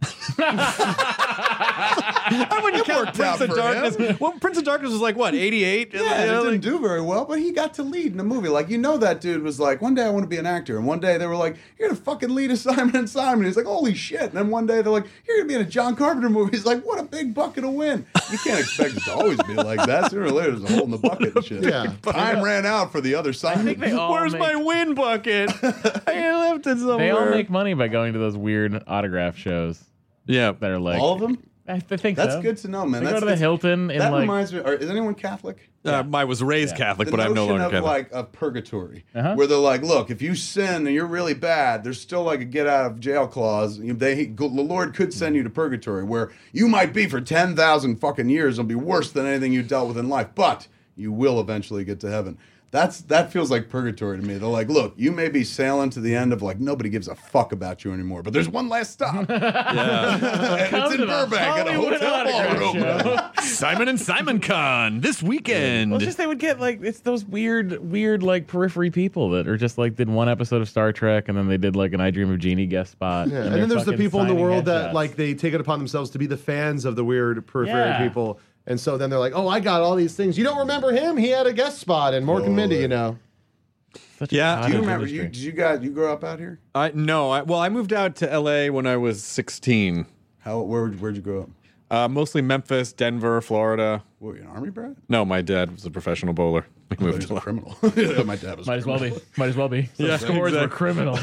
I wouldn't count worked out Prince of for Darkness. him. Well, Prince of Darkness was like what, eighty-eight? Yeah, and it didn't do very well, but he got to lead in a movie. Like, you know, that dude was like, one day I want to be an actor. And one day they were like, you're going to fucking lead a Simon and Simon. He's like, holy shit. And then one day they're like, you're going to be in a John Carpenter movie. He's like, what a big bucket of win. You can't expect it to always be like that. Sooner or later, there's a hole in the bucket and shit. Yeah. Time ran out for the other Simon. think they all Where's make- my win bucket? I left it somewhere. They all make money by going to those weird autograph shows yeah. that are like. All of them? I th- think That's so. good to know, man. They That's, go to the that's- Hilton in That like. reminds me, are, is anyone Catholic? Uh, I was raised Catholic, The but I'm no notion longer of Catholic. like a purgatory, Uh-huh. where they're like, look, if you sin and you're really bad, there's still like a get out of jail clause. You- They, the Lord could send you to purgatory, where you might be for ten thousand fucking years. It'll be worse than anything you dealt with in life, but you will eventually get to heaven. That's that feels like purgatory to me. They're like, look, you may be sailing to the end of like nobody gives a fuck about you anymore, but there's one last stop. and Come it's to in the Burbank at a Hollywood hotel Autograph ballroom. Show. Simon and Simon Con this weekend. Well, it's just they would get like it's those weird, weird like periphery people that are just like did one episode of Star Trek and then they did like an I Dream of Jeannie guest spot. Yeah. And, they're then there's the fucking people in the signing world that headshots. like they take it upon themselves to be the fans of the weird periphery Yeah. people. And so then they're like, oh, I got all these things. You don't remember him? He had a guest spot in Mork and Mindy, you know. Such a Yeah. Do cottage you remember? You, industry. did you guys you grow up out here? I no. I, well, I moved out to L A when I was sixteen. How where where'd you grow up? Uh, mostly Memphis, Denver, Florida. What, were you an army brat? No, my dad was a professional bowler. We He moved was to a criminal. Yeah, my dad was. Might as well be. Might as well be. Those Yeah, scores were exactly. criminal.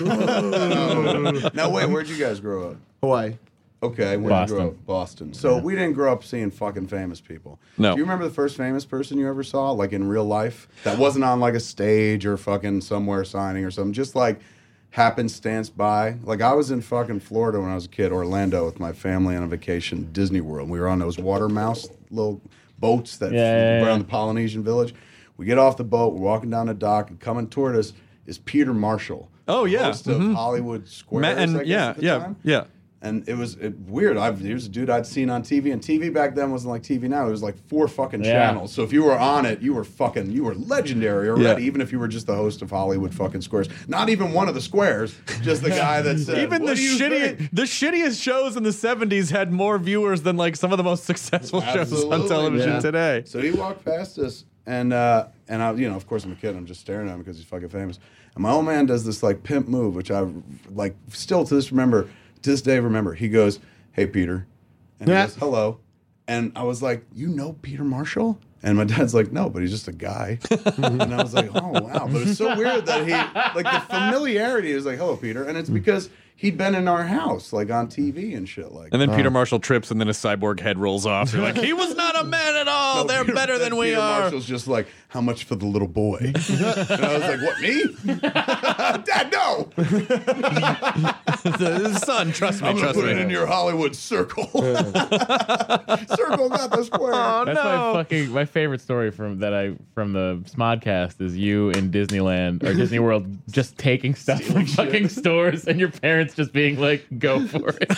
Now wait, where'd you guys grow up? Hawaii. Okay, where'd Boston. you grow up? Boston. So we didn't grow up seeing fucking famous people. No. Do you remember the first famous person you ever saw, like in real life, that wasn't on like a stage or fucking somewhere signing or something, just like happenstance by? Like I was in fucking Florida when I was a kid, Orlando, with my family on a vacation, Disney World. We were on those water mouse little boats that Yeah, yeah, around yeah. the Polynesian village. We get off the boat, we're walking down the dock, and coming toward us is Peter Marshall. Oh, yeah. Host of Mhm. Hollywood Squares, Ma- and I guess, yeah, at the yeah, time. yeah. And it was it, weird. I've, he was a dude I'd seen on T V, and T V back then wasn't like T V now. It was like four fucking Yeah. channels. So if you were on it, you were fucking, you were legendary already, Yeah. even if you were just the host of Hollywood fucking Squares. Not even one of the squares, just the guy that said, Even "What the do you shitty, think?" the shittiest shows in the seventies had more viewers than like some of the most successful shows on Absolutely, television yeah. today. So he walked past us, and uh, and I, you know, of course, I'm a kid. I'm just staring at him because he's fucking famous. And my old man does this like pimp move, which I like still to this remember, to this day remember. He goes, "Hey, Peter," and he Yeah. goes, "Hello," and I was like, "You know Peter Marshall?" And my dad's like, "No, but he's just a guy." And I was like, "Oh wow!" But it's so weird that he like the familiarity is like, "Hello, Peter," and it's because he'd been in our house, like on T V and shit like And then that. Peter Marshall trips, and then a cyborg head rolls off. You're like, he was not a man at all. No, They're Peter- better than then we Peter are. Marshall's just like, how much for the little boy? And I was like, what, me? Dad, no. The son, trust me, I'm going to trust put me. it in your Hollywood circle. Circle, not the square. Oh, That's no. my fucking my favorite story from that I from the Smodcast is you in Disneyland or Disney World just taking stuff from fucking stores and your parents just being like, "Go for it."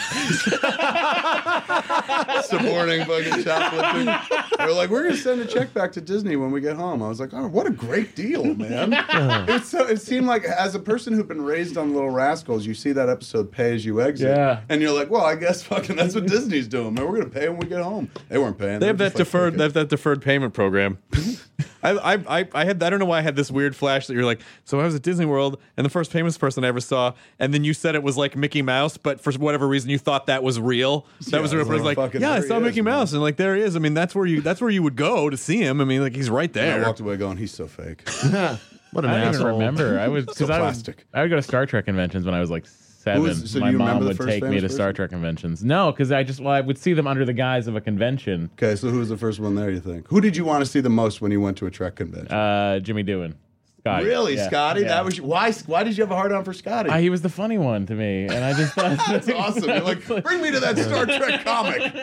Suborning fucking shoplifting. They're like, we're gonna send a check back to Disney when we get home. I was like, oh, what a great deal, man. It's so, it seemed like, as a person who'd been raised on Little Rascals, you see that episode Pay As You Exit, Yeah. and you're like, well, I guess fucking that's what Disney's doing, man. We're gonna pay when we get home. They weren't paying. They have were that just like, deferred. "Fuck They it." have that deferred payment program. I, I, I, I had. I don't know why I had this weird flash that you're like. So I was at Disney World, and the first payments person I ever saw, and then you said it was like Mickey Mouse, but for whatever reason you thought that was real. That Yeah, was I real. was But it's like, like, fucking, yeah, I there he saw is, Mickey man. Mouse, and like there he is. I mean, that's where you. That's where you would go to see him. I mean, like he's right And I there. walked away going, he's so fake. What an I don't even asshole. remember. I was because I would plastic. I would go to Star Trek conventions when I was like seven. was- so do My you mom remember the would first take me famous to Star person? Trek conventions. No, because I just well I would see them under the guise of a convention. Okay, so who was the first one there, you think? Who did you want to see the most when you went to a Trek convention? Uh, Jimmy Doohan. Scotty. really, Yeah, Scotty? yeah. That was why? Why did you have a hard on for Scotty? Uh, he was the funny one to me, and I just thought That's awesome. You're like, bring me to that Star Trek comic.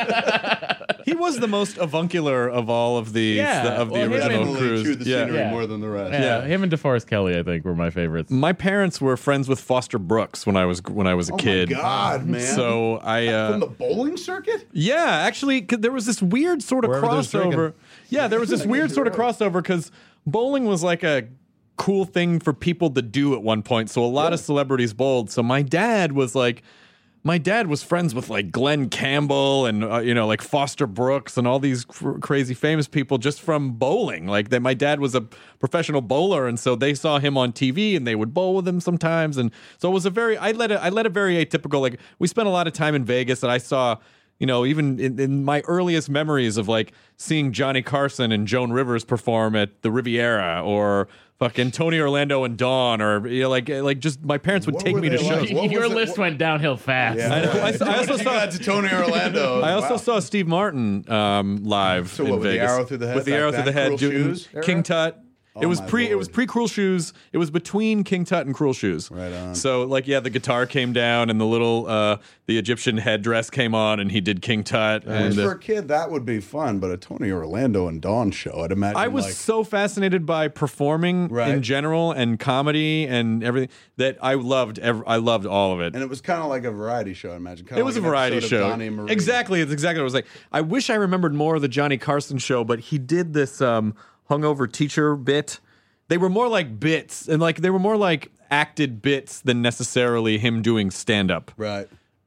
He was the most avuncular of all of the, Yeah, the of the well, him original and- Definitely crews. chewed the Yeah. scenery Yeah. more than the rest. Yeah, him and DeForest Kelly, I think, were my favorites. My parents were friends with Foster Brooks when I was when I was a Oh kid. my God, man. So I uh, From the bowling circuit? yeah, actually, 'cause there was this weird sort of Wherever there's crossover. drinking. Yeah, there was this weird sort of crossover because bowling was like a cool thing for people to do at one point. So a lot of celebrities bowled. So my dad was like. My dad was friends with like Glenn Campbell and uh, you know like Foster Brooks and all these cr- crazy famous people just from bowling. Like that, my dad was a professional bowler, and so they saw him on T V and they would bowl with him sometimes. And so it was a very I led a, I led a very atypical. Like we spent a lot of time in Vegas, and I saw. You know, even in, in my earliest memories of like seeing Johnny Carson and Joan Rivers perform at the Riviera, or fucking Tony Orlando and Dawn, or you know, like like just my parents would What take were me to they shows. like? What Your was it- list what- went downhill fast. Yeah. I, I, I also You saw got to Tony Orlando. I also Wow. saw Steve Martin um, live So in what, with the Vegas arrow through the head, with the back arrow through the then, head, Cruel doing Shoes era? King Tut. Oh, it was my pre. It Lord. was pre Cruel Shoes. It was between King Tut and Cruel Shoes. Right on. So like yeah, the guitar came down and the little uh, the Egyptian headdress came on and he did King Tut. Which And for uh, a kid, that would be fun, but a Tony Orlando and Dawn show, I'd imagine. I was like, so fascinated by performing Right. in general and comedy and everything that I loved. Ev- I loved all of it. and it was kind of like a variety show, I imagine. Kinda It was like a an variety episode of show. Donnie and Marie. Exactly. It's exactly what I was like. I wish I remembered more of the Johnny Carson show, but he did this um, hungover teacher bit. They were more like bits, and like they were more like acted bits than necessarily him doing stand up. Right.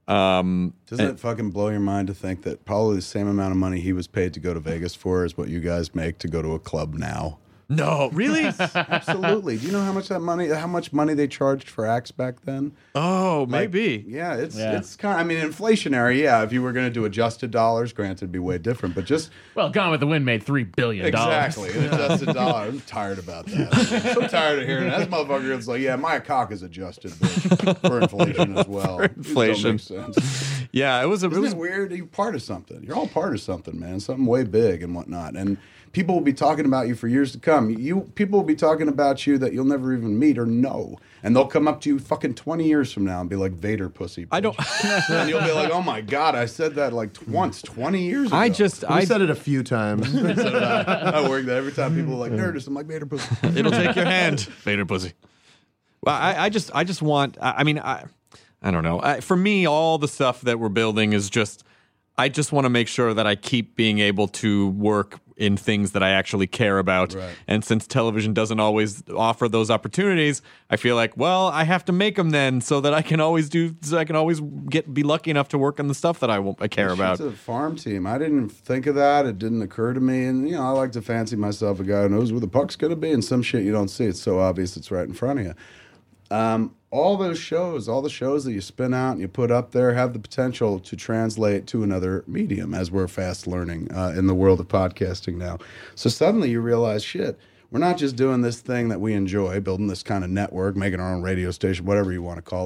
Um, Doesn't and- it fucking blow your mind to think that probably the same amount of money he was paid to go to Vegas for is what you guys make to go to a club now? no, really? Absolutely. Do you know how much that money, how much money they charged for acts back then? oh, Like, maybe. Yeah, it's Yeah. it's kind. I mean, inflationary. Yeah, if you were going to do adjusted dollars, granted, it'd be way different. But just Well, Gone with the Wind made three billion dollars. exactly an adjusted dollar. I'm tired about that. I'm so tired of hearing that. This motherfucker is like, yeah, my cock is adjusted bitch, for inflation as well. For inflation. sense. Yeah, it was. A, it Isn't was. it weird? You're part of something. You're all part of something, man. Something way big and whatnot. And people will be talking about you for years to come. You people will be talking about you that you'll never even meet or know. And they'll come up to you fucking twenty years from now and be like, Vader pussy. I don't. bitch." And you'll be like, oh my God, I said that like t- once, twenty years ago. I just. We I said it a few times. So did I, I work that every time people are like, Nerdist, I'm like, Vader pussy. It'll take your hand, Vader pussy. Well, I, I just, I just want. I, I mean, I, I don't know. I, for me, all the stuff that we're building is just. I just want to make sure that I keep being able to work in things that I actually care about. Right. And since television doesn't always offer those opportunities, I feel like, well, I have to make them then, so that I can always do. So I can always get be lucky enough to work on the stuff that I, won't, I care about. It's a farm team. I didn't think of that. It didn't occur to me. And, you know, I like to fancy myself a guy who knows where the puck's going to be, and some shit you don't see. It's so obvious it's right in front of you. Um, all those shows, all the shows that you spin out and you put up there have the potential to translate to another medium, as we're fast learning uh, in the world of podcasting now. So suddenly you realize, shit, we're not just doing this thing that we enjoy, building this kind of network, making our own radio station, whatever you want to call it.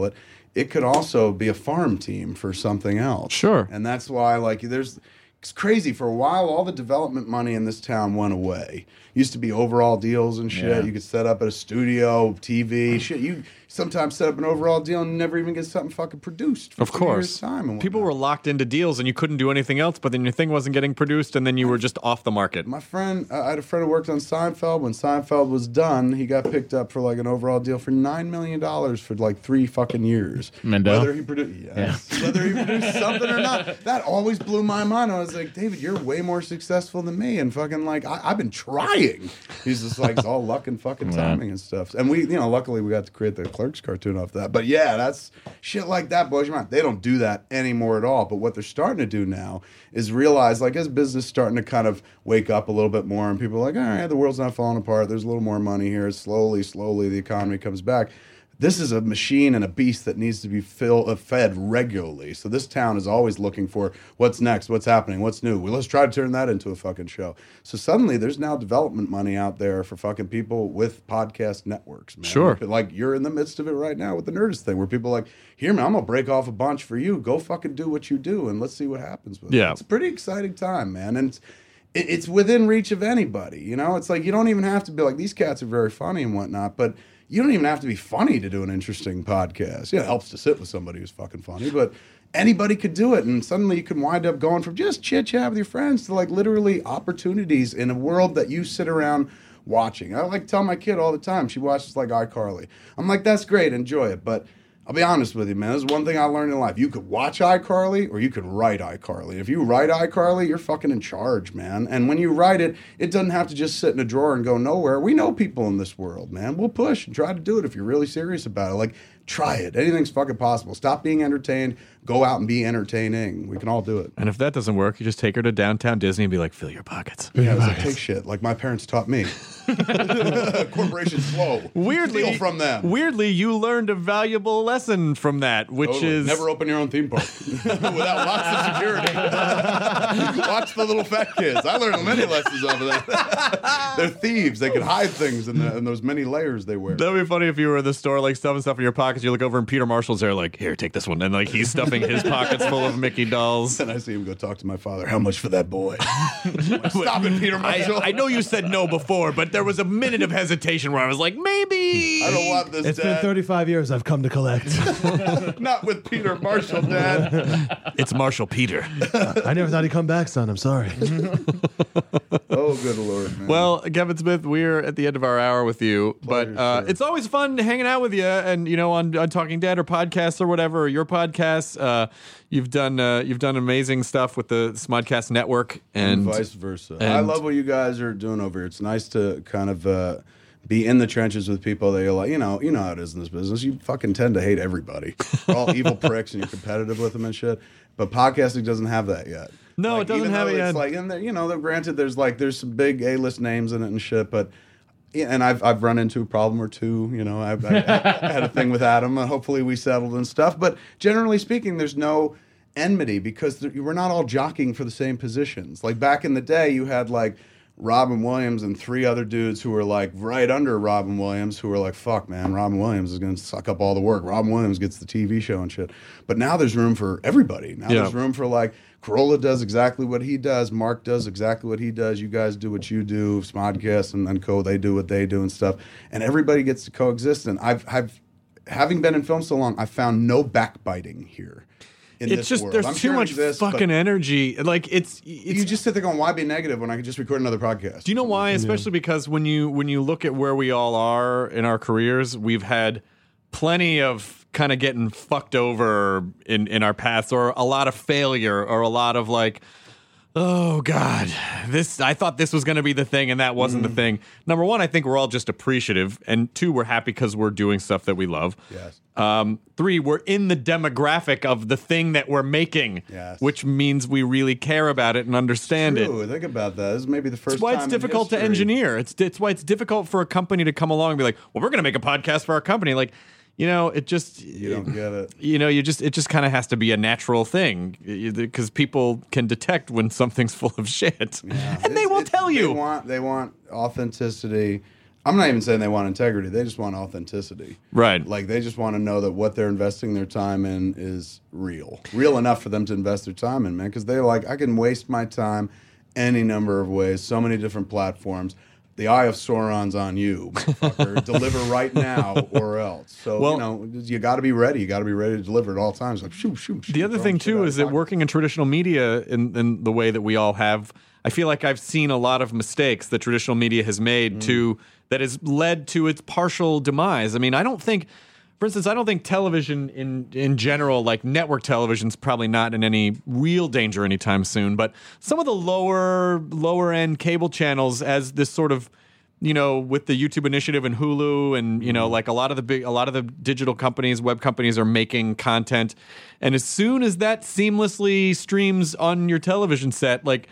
it could also be a farm team for something else. Sure. And that's why, like, there's, it's crazy. For a while, all the development money in this town went away. Used to be overall deals and shit. Yeah. You could set up at a studio, T V, shit. You sometimes set up an overall deal and never even get something fucking produced. For Of two course. years' time and People whatnot. were locked into deals and you couldn't do anything else, but then your thing wasn't getting produced and then you were just off the market. My friend, uh, I had a friend who worked on Seinfeld. When Seinfeld was done, he got picked up for like an overall deal for nine million dollars for like three fucking years. Mendel? Whether he produced, yes, whether he produced something or not, that always blew my mind. I was like, David, you're way more successful than me, and fucking like I, I've been trying. He's just like, it's all luck and fucking timing and stuff. And we, you know, luckily we got to create the Clerks cartoon off that. But yeah, that's shit like that blows your mind. They don't do that anymore at all. But what they're starting to do now is realize, like, as business starting to kind of wake up a little bit more, and people are like, all right, the world's not falling apart. There's a little more money here. Slowly, slowly, the economy comes back. This is a machine and a beast that needs to be fill, uh, fed regularly. So this town is always looking for what's next, what's happening, what's new. Well, let's try to turn that into a fucking show. So suddenly there's now development money out there for fucking people with podcast networks, man. Sure. Like you're in the midst of it right now with the Nerdist thing, where people are like, here, man, I'm going to break off a bunch for you. Go fucking do what you do, and let's see what happens with Yeah. it. It's a pretty exciting time, man. And it's, it- it's within reach of anybody, you know? It's like you don't even have to be like, these cats are very funny and whatnot, but you don't even have to be funny to do an interesting podcast. Yeah, it helps to sit with somebody who's fucking funny, but anybody could do it. And suddenly you can wind up going from just chit chat with your friends to like literally opportunities in a world that you sit around watching. I like tell my kid all the time, she watches like iCarly. I'm like, that's great, enjoy it. But I'll be honest with you, man. This is one thing I learned in life. You could watch iCarly or you could write iCarly. If you write iCarly, you're fucking in charge, man. And when you write it, it doesn't have to just sit in a drawer and go nowhere. We know people in this world, man. We'll push and try to do it if you're really serious about it. Like, try it. Anything's fucking possible. Stop being entertained. Go out and be entertaining. We can all do it. And if that doesn't work, you just take her to downtown Disney and be like, fill your pockets. Yeah, it's like, take shit. Like my parents taught me. Corporations flow. Weirdly, Steal from them. Weirdly, you learned a valuable lesson from that, which Totally. is Never open your own theme park without lots of security. Watch the little fat kids. I learned many lessons off of that. They're thieves. They can hide things in, the, in those many layers they wear. That'd be funny if you were in the store, like stuffing stuff in your pockets. You look over and Peter Marshall's there, like, here, take this one, and like he's stuffing his pockets full of Mickey dolls. And I see him go talk to my father. How much for that boy? Stop it, Peter Marshall. I, I know you said no before, but there was a minute of hesitation where I was like, maybe. I don't want this, It's Dad. been thirty-five years I've come to collect. Not with Peter Marshall, Dad. It's Marshall Peter. I never thought he'd come back, son. I'm sorry. Oh, good Lord, man. Well, Kevin Smith, we're at the end of our hour with you, but Pleasure, uh, sir. it's always fun hanging out with you, and you know, on, on Talking Dead or podcasts or whatever, or your podcasts. Uh, you've done uh, you've done amazing stuff with the Smodcast Network, and, and vice versa. and- I love what you guys are doing over here. It's nice to kind of uh, be in the trenches with people that you're like, you know, you know how it is in this business. You fucking tend to hate everybody. They're all evil pricks, and you're competitive with them and shit. But podcasting doesn't have that yet. No, Like, it doesn't even have though it it's yet. Like, and there- you know, though, granted, there's like there's some big A-list names in it and shit, but. Yeah, and I've I've run into a problem or two. You know, I've, I, I had a thing with Adam. And hopefully, we settled and stuff. But generally speaking, there's no enmity because there, we're not all jockeying for the same positions. Like back in the day, you had like Robin Williams and three other dudes who were like right under Robin Williams, who were like, "Fuck, man, Robin Williams is going to suck up all the work. Robin Williams gets the T V show and shit." But now there's room for everybody. Now Yeah. there's room for like. Corolla does exactly what he does. Mark does exactly what he does. You guys do what you do. Smodcast and, and Co. They do what they do and stuff. And everybody gets to coexist. And I've, I've, having been in film so long, I found no backbiting here. In it's this just world. there's I'm too sure it much exists, but fucking energy. Like it's, it's You just sit there going, "Why be negative when I could just record another podcast?" Do you know why? Especially because when you when you look at where we all are in our careers, we've had plenty of kind of getting fucked over in in our paths, or a lot of failure, or a lot of like, oh God, this I thought this was going to be the thing, and that wasn't the thing. Number one, I think we're all just appreciative, and two, we're happy because we're doing stuff that we love. Yes. Um, three, we're in the demographic of the thing that we're making, Yes. which means we really care about it and understand it. True. Think about that. This is maybe the first That's why time it's in difficult to history- engineer. It's it's why it's difficult for a company to come along and be like, "Well, we're going to make a podcast for our company." Like, you know, it just You don't get it. You know, you just it just kind of has to be a natural thing because people can detect when something's full of shit, Yeah. and they It's- will it's- tell you. They want they want authenticity. I'm not even saying they want integrity. They just want authenticity. Right. Like they just want to know that what they're investing their time in is real. Real enough for them to invest their time in, man. Because they're like, I can waste my time any number of ways, so many different platforms. The Eye of Sauron's on you, motherfucker. Deliver right now or else. So, Well- you know, you got to be ready. You got to be ready to deliver at all times. Like, shoot, shoot, shoot. The other throwing thing shit too out is of that pocket. working in traditional media in, in the way that we all have, I feel like I've seen a lot of mistakes that traditional media has made Mm. to that has led to its partial demise. I mean, I don't think, for instance, I don't think television in in general, like network television's probably not in any real danger anytime soon. But some of the lower lower end cable channels, as this sort of, you know, with the YouTube initiative and Hulu and, you know, like a lot of the big, a lot of the digital companies, web companies are making content. And as soon as that seamlessly streams on your television set, like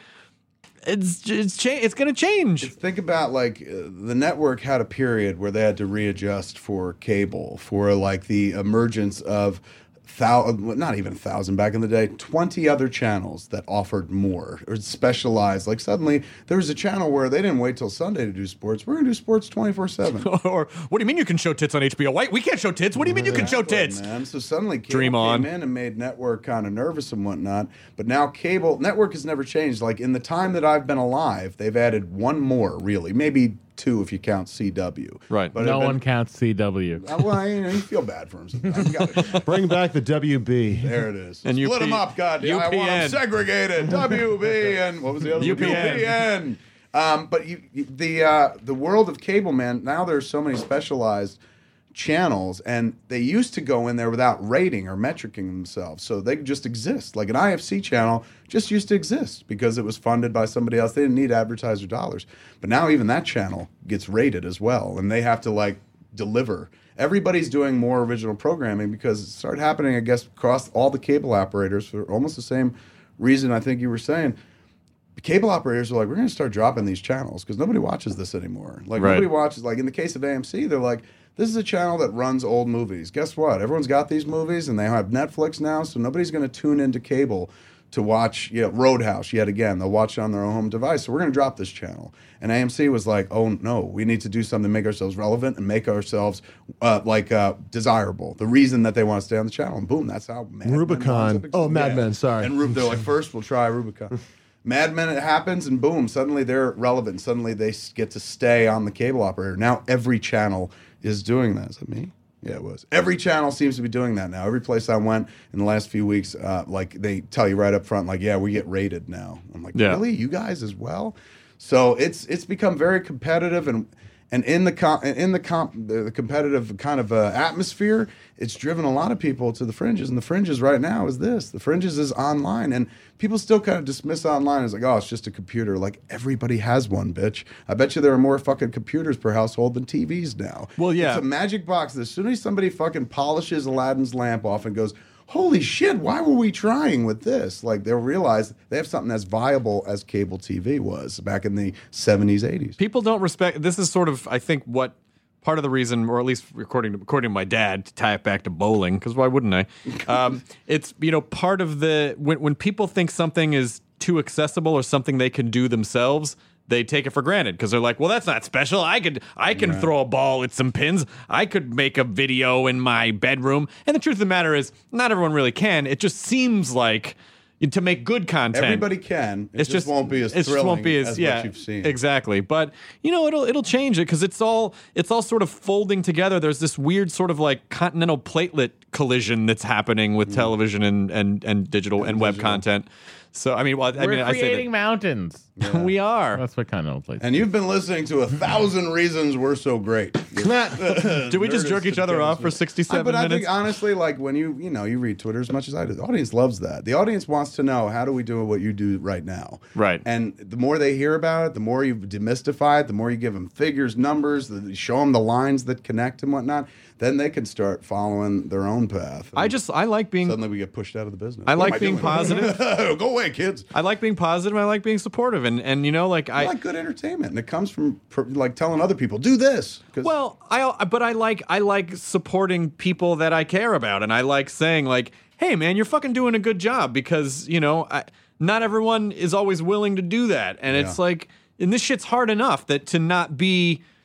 it's, it's, cha- it's going to change. Think about like uh, the network had a period where they had to readjust for cable, for like the emergence of thou- not even a thousand back in the day, twenty other channels that offered more or specialized. Like suddenly there was a channel where they didn't wait till Sunday to do sports. We're going to do sports twenty-four seven. Or what do you mean you can show tits on H B O? Why we can't show tits? What do you mean you can show tits? Man. So suddenly cable Dream on. came in and made network kind of nervous and whatnot. But now cable network has never changed. Like in the time that I've been alive, they've added one more, really, maybe two if you count C W. Right. But No it one counts C W. Uh, well, you know, you feel bad for him sometimes. You gotta- Bring back the W B. there it is. And Split U P them up, goddamn. I want U P N. them segregated. W B and what was the other U P N. one? U P N. Um, but you, you- the uh, the world of cable, man. Now there's so many specialized channels, and they used to go in there without rating or metricing themselves, so they just exist. Like an I F C channel just used to exist because it was funded by somebody else. They didn't need advertiser dollars, but now even that channel gets rated as well, and they have to like deliver. Everybody's doing more original programming because it started happening, I guess, across all the cable operators for almost the same reason I think you were saying. The cable operators are like, we're going to start dropping these channels because nobody watches this anymore. Like Right. nobody watches. Like in the case of A M C, they're like, this is a channel that runs old movies. Guess what? Everyone's got these movies, and they have Netflix now, so nobody's going to tune into cable to watch, you know, Roadhouse yet again. They'll watch it on their own home device. So we're going to drop this channel. And A M C was like, oh no, we need to do something to make ourselves relevant and make ourselves uh, like uh, desirable. The reason that they want to stay on the channel. And boom, that's how Mad Men Rubicon. winds up Oh, existing. Mad Men, sorry. And Ru- they're like, first we'll try Rubicon. Mad Men, it happens, and boom, suddenly they're relevant. Suddenly they s- get to stay on the cable operator. Now every channel is doing that. Is that me? Yeah, it was. Every channel seems to be doing that now. Every place I went in the last few weeks, uh, like they tell you right up front, like, yeah, we get rated now. I'm like, Yeah. really? You guys as well? So it's it's become very competitive, and and in the com- in the, comp- the the competitive kind of uh, atmosphere, it's driven a lot of people to the fringes. And the fringes right now is this: the fringes is online, and people still kind of dismiss online as like, oh, it's just a computer. Like everybody has one, bitch. I bet you there are more fucking computers per household than T Vs now. Well, yeah. It's a magic box. As soon as somebody fucking polishes Aladdin's lamp off and goes, holy shit, why were we trying with this? Like they'll realize they have something as viable as cable T V was back in the seventies, eighties. People don't respect. This is sort of, I think, what part of the reason, or at least according to according to my dad, to tie it back to bowling, because why wouldn't I? Um, it's, you know, part of the when when people think something is too accessible or something they can do themselves, they take it for granted because they're like, well, that's not special. I could I can throw a ball at some pins. I could make a video in my bedroom. And the truth of the matter is, not everyone really can. It just seems like to make good content. Everybody can. It It's just, won't be as it thrilling just won't be as, as yeah, what you've seen. Exactly. But you know, it'll it'll change it because it's all it's all sort of folding together. There's this weird sort of like continental platelet collision that's happening with television and and and digital and, web digital. content. So I mean, well, I We're mean, I say creating mountains. that we are. That's what kind of place. And you've been listening to a thousand reasons we're so great. Do we just jerk each other off for sixty-seven Uh, but I minutes? think honestly, like when you you know you read Twitter as much as I do, the audience loves that. The audience wants to know, how do we do what you do right now? Right. And the more they hear about it, the more you demystify it, the more you give them figures, numbers, the, show them the lines that connect and whatnot. Then they can start following their own path. I just I like being suddenly we get pushed out of the business. I What like am being doing? positive. Go away, kids. I like being positive. I like being supportive, and and you know, like I I like good entertainment, and it comes from per, like telling other people, do this. 'Cause- Well, I but I like I like supporting people that I care about, and I like saying like, "Hey, man, you're fucking doing a good job," because you know, I, not everyone is always willing to do that, and it's Yeah. like, and this shit's hard enough that to not be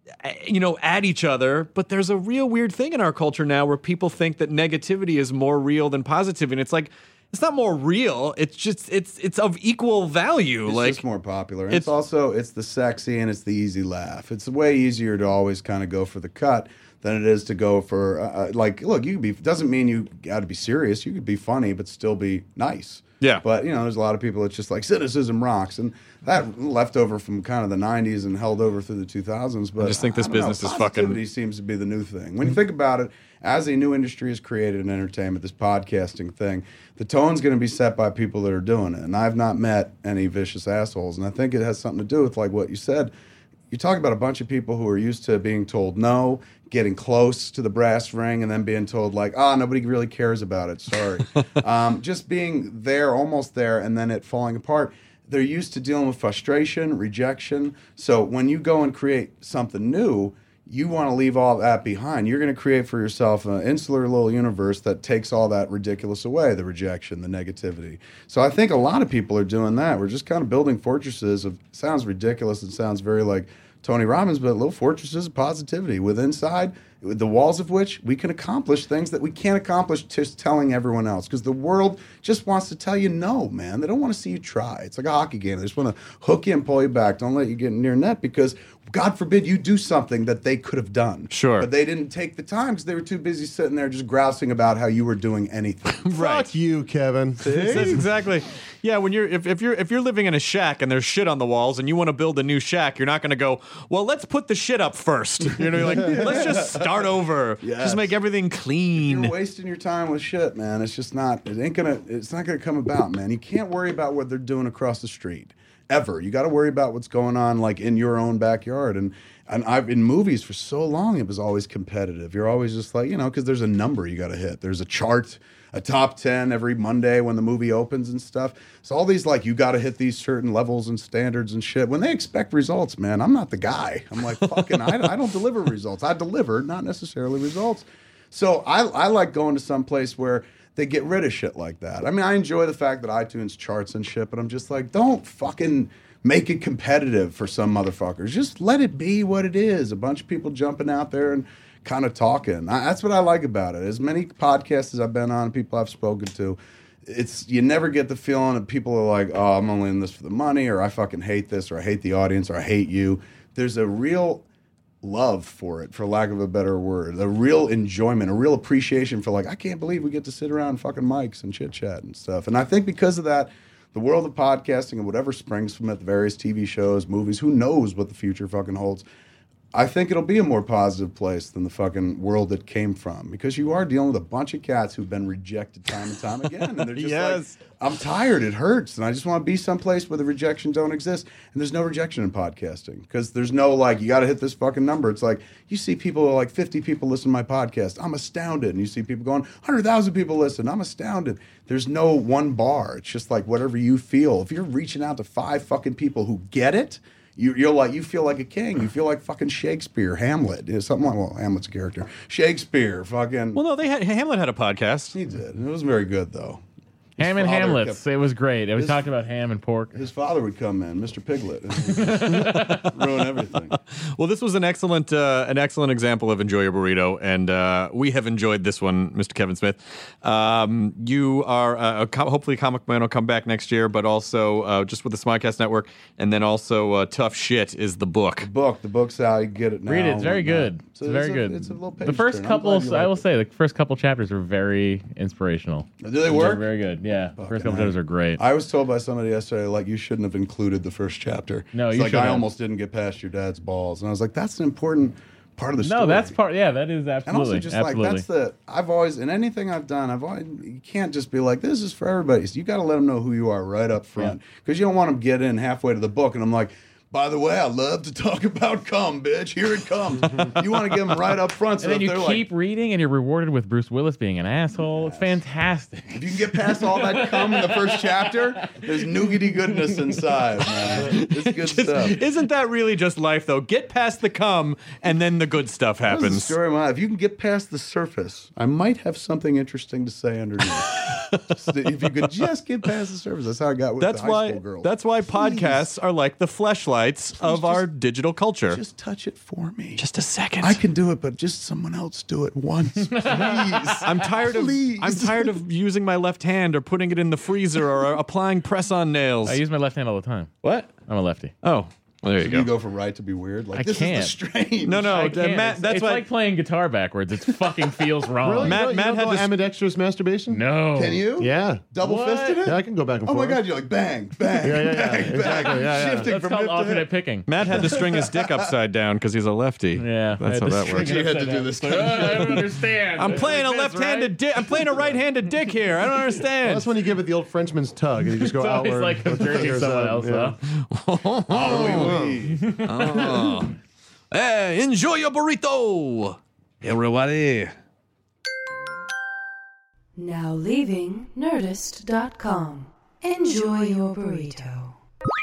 you know, at each other. But there's a real weird thing in our culture now where people think that negativity is more real than positivity. And it's like, it's not more real. It's just, it's it's of equal value. It's like just more popular. And it's- it's also, it's the sexy and it's the easy laugh. It's way easier to always kind of go for the cut than it is to go for, uh, like, look, you could be, doesn't mean you got to be serious. You could be funny, but still be nice. Yeah. But, you know, there's a lot of people that's just like, cynicism rocks. And that left over from kind of the nineties and held over through the two thousands. But I just think this don't know, business is positivity fucking- seems to be the new thing. When you think about it, as a new industry is created in entertainment, this podcasting thing, the tone's going to be set by people that are doing it. And I've not met any vicious assholes. And I think it has something to do with, like what you said. You talk about a bunch of people who are used to being told no, getting close to the brass ring, and then being told, like, ah, oh, nobody really cares about it. Sorry. um, just being there, almost there, and then it falling apart. They're used to dealing with frustration, rejection. So when you go and create something new, you want to leave all that behind. You're going to create for yourself an insular little universe that takes all that ridiculous away, the rejection, the negativity. So I think a lot of people are doing that. We're just kind of building fortresses of, sounds ridiculous, it sounds very like Tony Robbins, but little fortresses of positivity with inside, with the walls of which we can accomplish things that we can't accomplish just telling everyone else. Because the world just wants to tell you no, man. They don't want to see you try. It's like a hockey game. They just want to hook you and pull you back. Don't let you get near net because, God forbid, you do something that they could have done. Sure. But they didn't take the time because they were too busy sitting there just grousing about how you were doing anything. Fuck you, Kevin. That's exactly. Yeah, when you're if, if you're if you're living in a shack and there's shit on the walls and you want to build a new shack, you're not going to go, well, let's put the shit up first. You know, you're like, let's just start over. Yes. Just make everything clean. You're wasting your time with shit, man. It's just not. It ain't gonna. It's not gonna come about, man. You can't worry about what they're doing across the street ever. You got to worry about what's going on, like in your own backyard. And and I've in movies for so long, it was always competitive. You're always just like, you know, because there's a number you got to hit. There's a chart, a top ten every Monday when the movie opens and stuff. So all these like you got to hit these certain levels and standards and shit. When they expect results, man, I'm not the guy. I'm like fucking. I, I don't deliver results. I deliver, not necessarily results. So I, I like going to some place where they get rid of shit like that. I mean, I enjoy the fact that iTunes charts and shit, but I'm just like, don't fucking make it competitive for some motherfuckers. Just let it be what it is. A bunch of people jumping out there and kind of talking. I, that's what I like about it. As many podcasts as I've been on, people I've spoken to, it's you never get the feeling that people are like, oh, I'm only in this for the money, or I fucking hate this, or I hate the audience, or I hate you. There's a real love for it, for lack of a better word, a real enjoyment, a real appreciation for like, I can't believe we get to sit around fucking mics and chit chat and stuff. And I think because of that, the world of podcasting and whatever springs from it, the various T V shows, movies, who knows what the future fucking holds. I think it'll be a more positive place than the fucking world it came from, because you are dealing with a bunch of cats who've been rejected time and time again, and they're just Yes. like, I'm tired, it hurts, and I just want to be someplace where the rejection don't exist. And there's no rejection in podcasting, because there's no like, you got to hit this fucking number. It's like, you see people, like fifty people listen to my podcast, I'm astounded. And you see people going, one hundred thousand people listen, I'm astounded. There's no one bar. It's just like whatever you feel. If you're reaching out to five fucking people who get it, You, you're like, you feel like a king. You feel like fucking Shakespeare, Hamlet. You know, something like, well, Hamlet's a character. Shakespeare, fucking. Well, no, they had Hamlet had a podcast. He did. It was very good, though. His Ham and father Hamlets. kept- It was great. We His- talked about ham and pork. His father would come in, Mister Piglet, and ruin everything. Well, this was an excellent, uh, an excellent example of Enjoy Your Burrito, and uh, we have enjoyed this one, Mister Kevin Smith. Um, you are uh, a com- hopefully Comic Man will come back next year, but also uh, just with the Smodcast Network, and then also uh, Tough Shit is the book. Book. The book's out. You can get it now. Read it. It's very and whatnot. good. So It's very a- good. It's a little the page first turn. I'm couple, glad you I will liked say, the first couple chapters were very inspirational. Do they They're work? Very good. Yeah. Fucking first couple hell. chapters are great. I was told by somebody yesterday, like, you shouldn't have included the first chapter. No, it's you like, I shouldn't. almost didn't get past your dad's balls. And I was like, that's an important part of the story. No, that's part. Yeah, that is And absolutely. also just absolutely. like, that's the, I've always, in anything I've done, I've always, you can't just be like, this is for everybody. So you got to let them know who you are right up front. Because you don't want them to get in halfway to the book and I'm like, by the way, I love to talk about cum, bitch. Here it comes. You want to give them right up front. So and then if you they're keep like, reading, and you're rewarded with Bruce Willis being an asshole. It's fantastic. if you can get past all that cum in the first chapter, there's nougaty goodness inside, man. It's good Just- stuff. Isn't that really just life, though? Get past the cum, and then the good stuff This is the happens. story of my life. If you can get past the surface, I might have something interesting to say underneath. Just if you could just get past the surface, that's how I got with That's the high why. school girls. That's why podcasts are like the fleshlight. highlights of our digital culture. Just touch it for me. Just a second. I can do it, but just someone else do it once, please. I'm tired of Please. I'm tired of using my left hand or putting it in the freezer or applying press-on nails. I use my left hand all the time. What? I'm a lefty. Oh, well, there you So go. you go for right to be weird. Like I this can't. is the strange. No, no, I uh, can't. Matt. It's, That's it's why like playing guitar backwards. It fucking feels wrong. Really? Matt- you Matt don't, you had don't know this- ambidextrous masturbation? No. Can you? Yeah. Double fisted it? Yeah, I can go back and Oh forth. my god, you're like bang, bang, Yeah, yeah, yeah. bang, bang. Exactly. Yeah, yeah. Shifting That's from called hip to alternate hip. picking. Matt had to string his dick upside down because he's a lefty. Yeah, I that's had how to that works. You had to do this kind of Oh, I shit. don't understand. I'm It's playing like a this, left-handed right? dick. I'm playing a right-handed dick here. I don't Well, understand. that's when you give it the old Frenchman's tug and you just go It's always outward. like with the jerking fingers someone up. else, Yeah. huh? Oh, wee, wee. Oh. Hey, enjoy your burrito, everybody. Now leaving Nerdist dot com. Enjoy your burrito.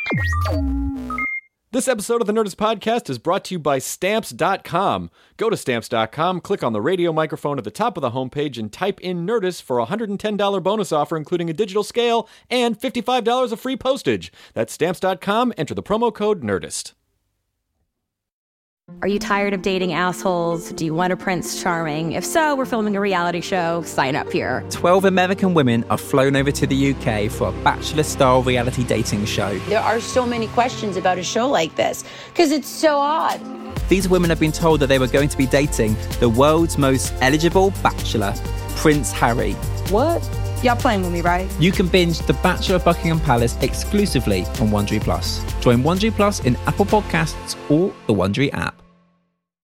This episode of the Nerdist Podcast is brought to you by Stamps dot com. Go to Stamps dot com, click on the radio microphone at the top of the homepage, and type in Nerdist for a one hundred ten dollars bonus offer, including a digital scale and fifty-five dollars of free postage. That's Stamps dot com. Enter the promo code NERDIST. Are you tired of dating assholes? Do you want a Prince Charming? If so, we're filming a reality show. Sign up here. twelve American women are flown over to the U K for a bachelor-style reality dating show. There are so many questions about a show like this because it's so odd. These women have been told that they were going to be dating the world's most eligible bachelor, Prince Harry. What? Y'all playing with me, right? You can binge The Bachelor of Buckingham Palace exclusively on Wondery Plus. Join Wondery Plus in Apple Podcasts or the Wondery app.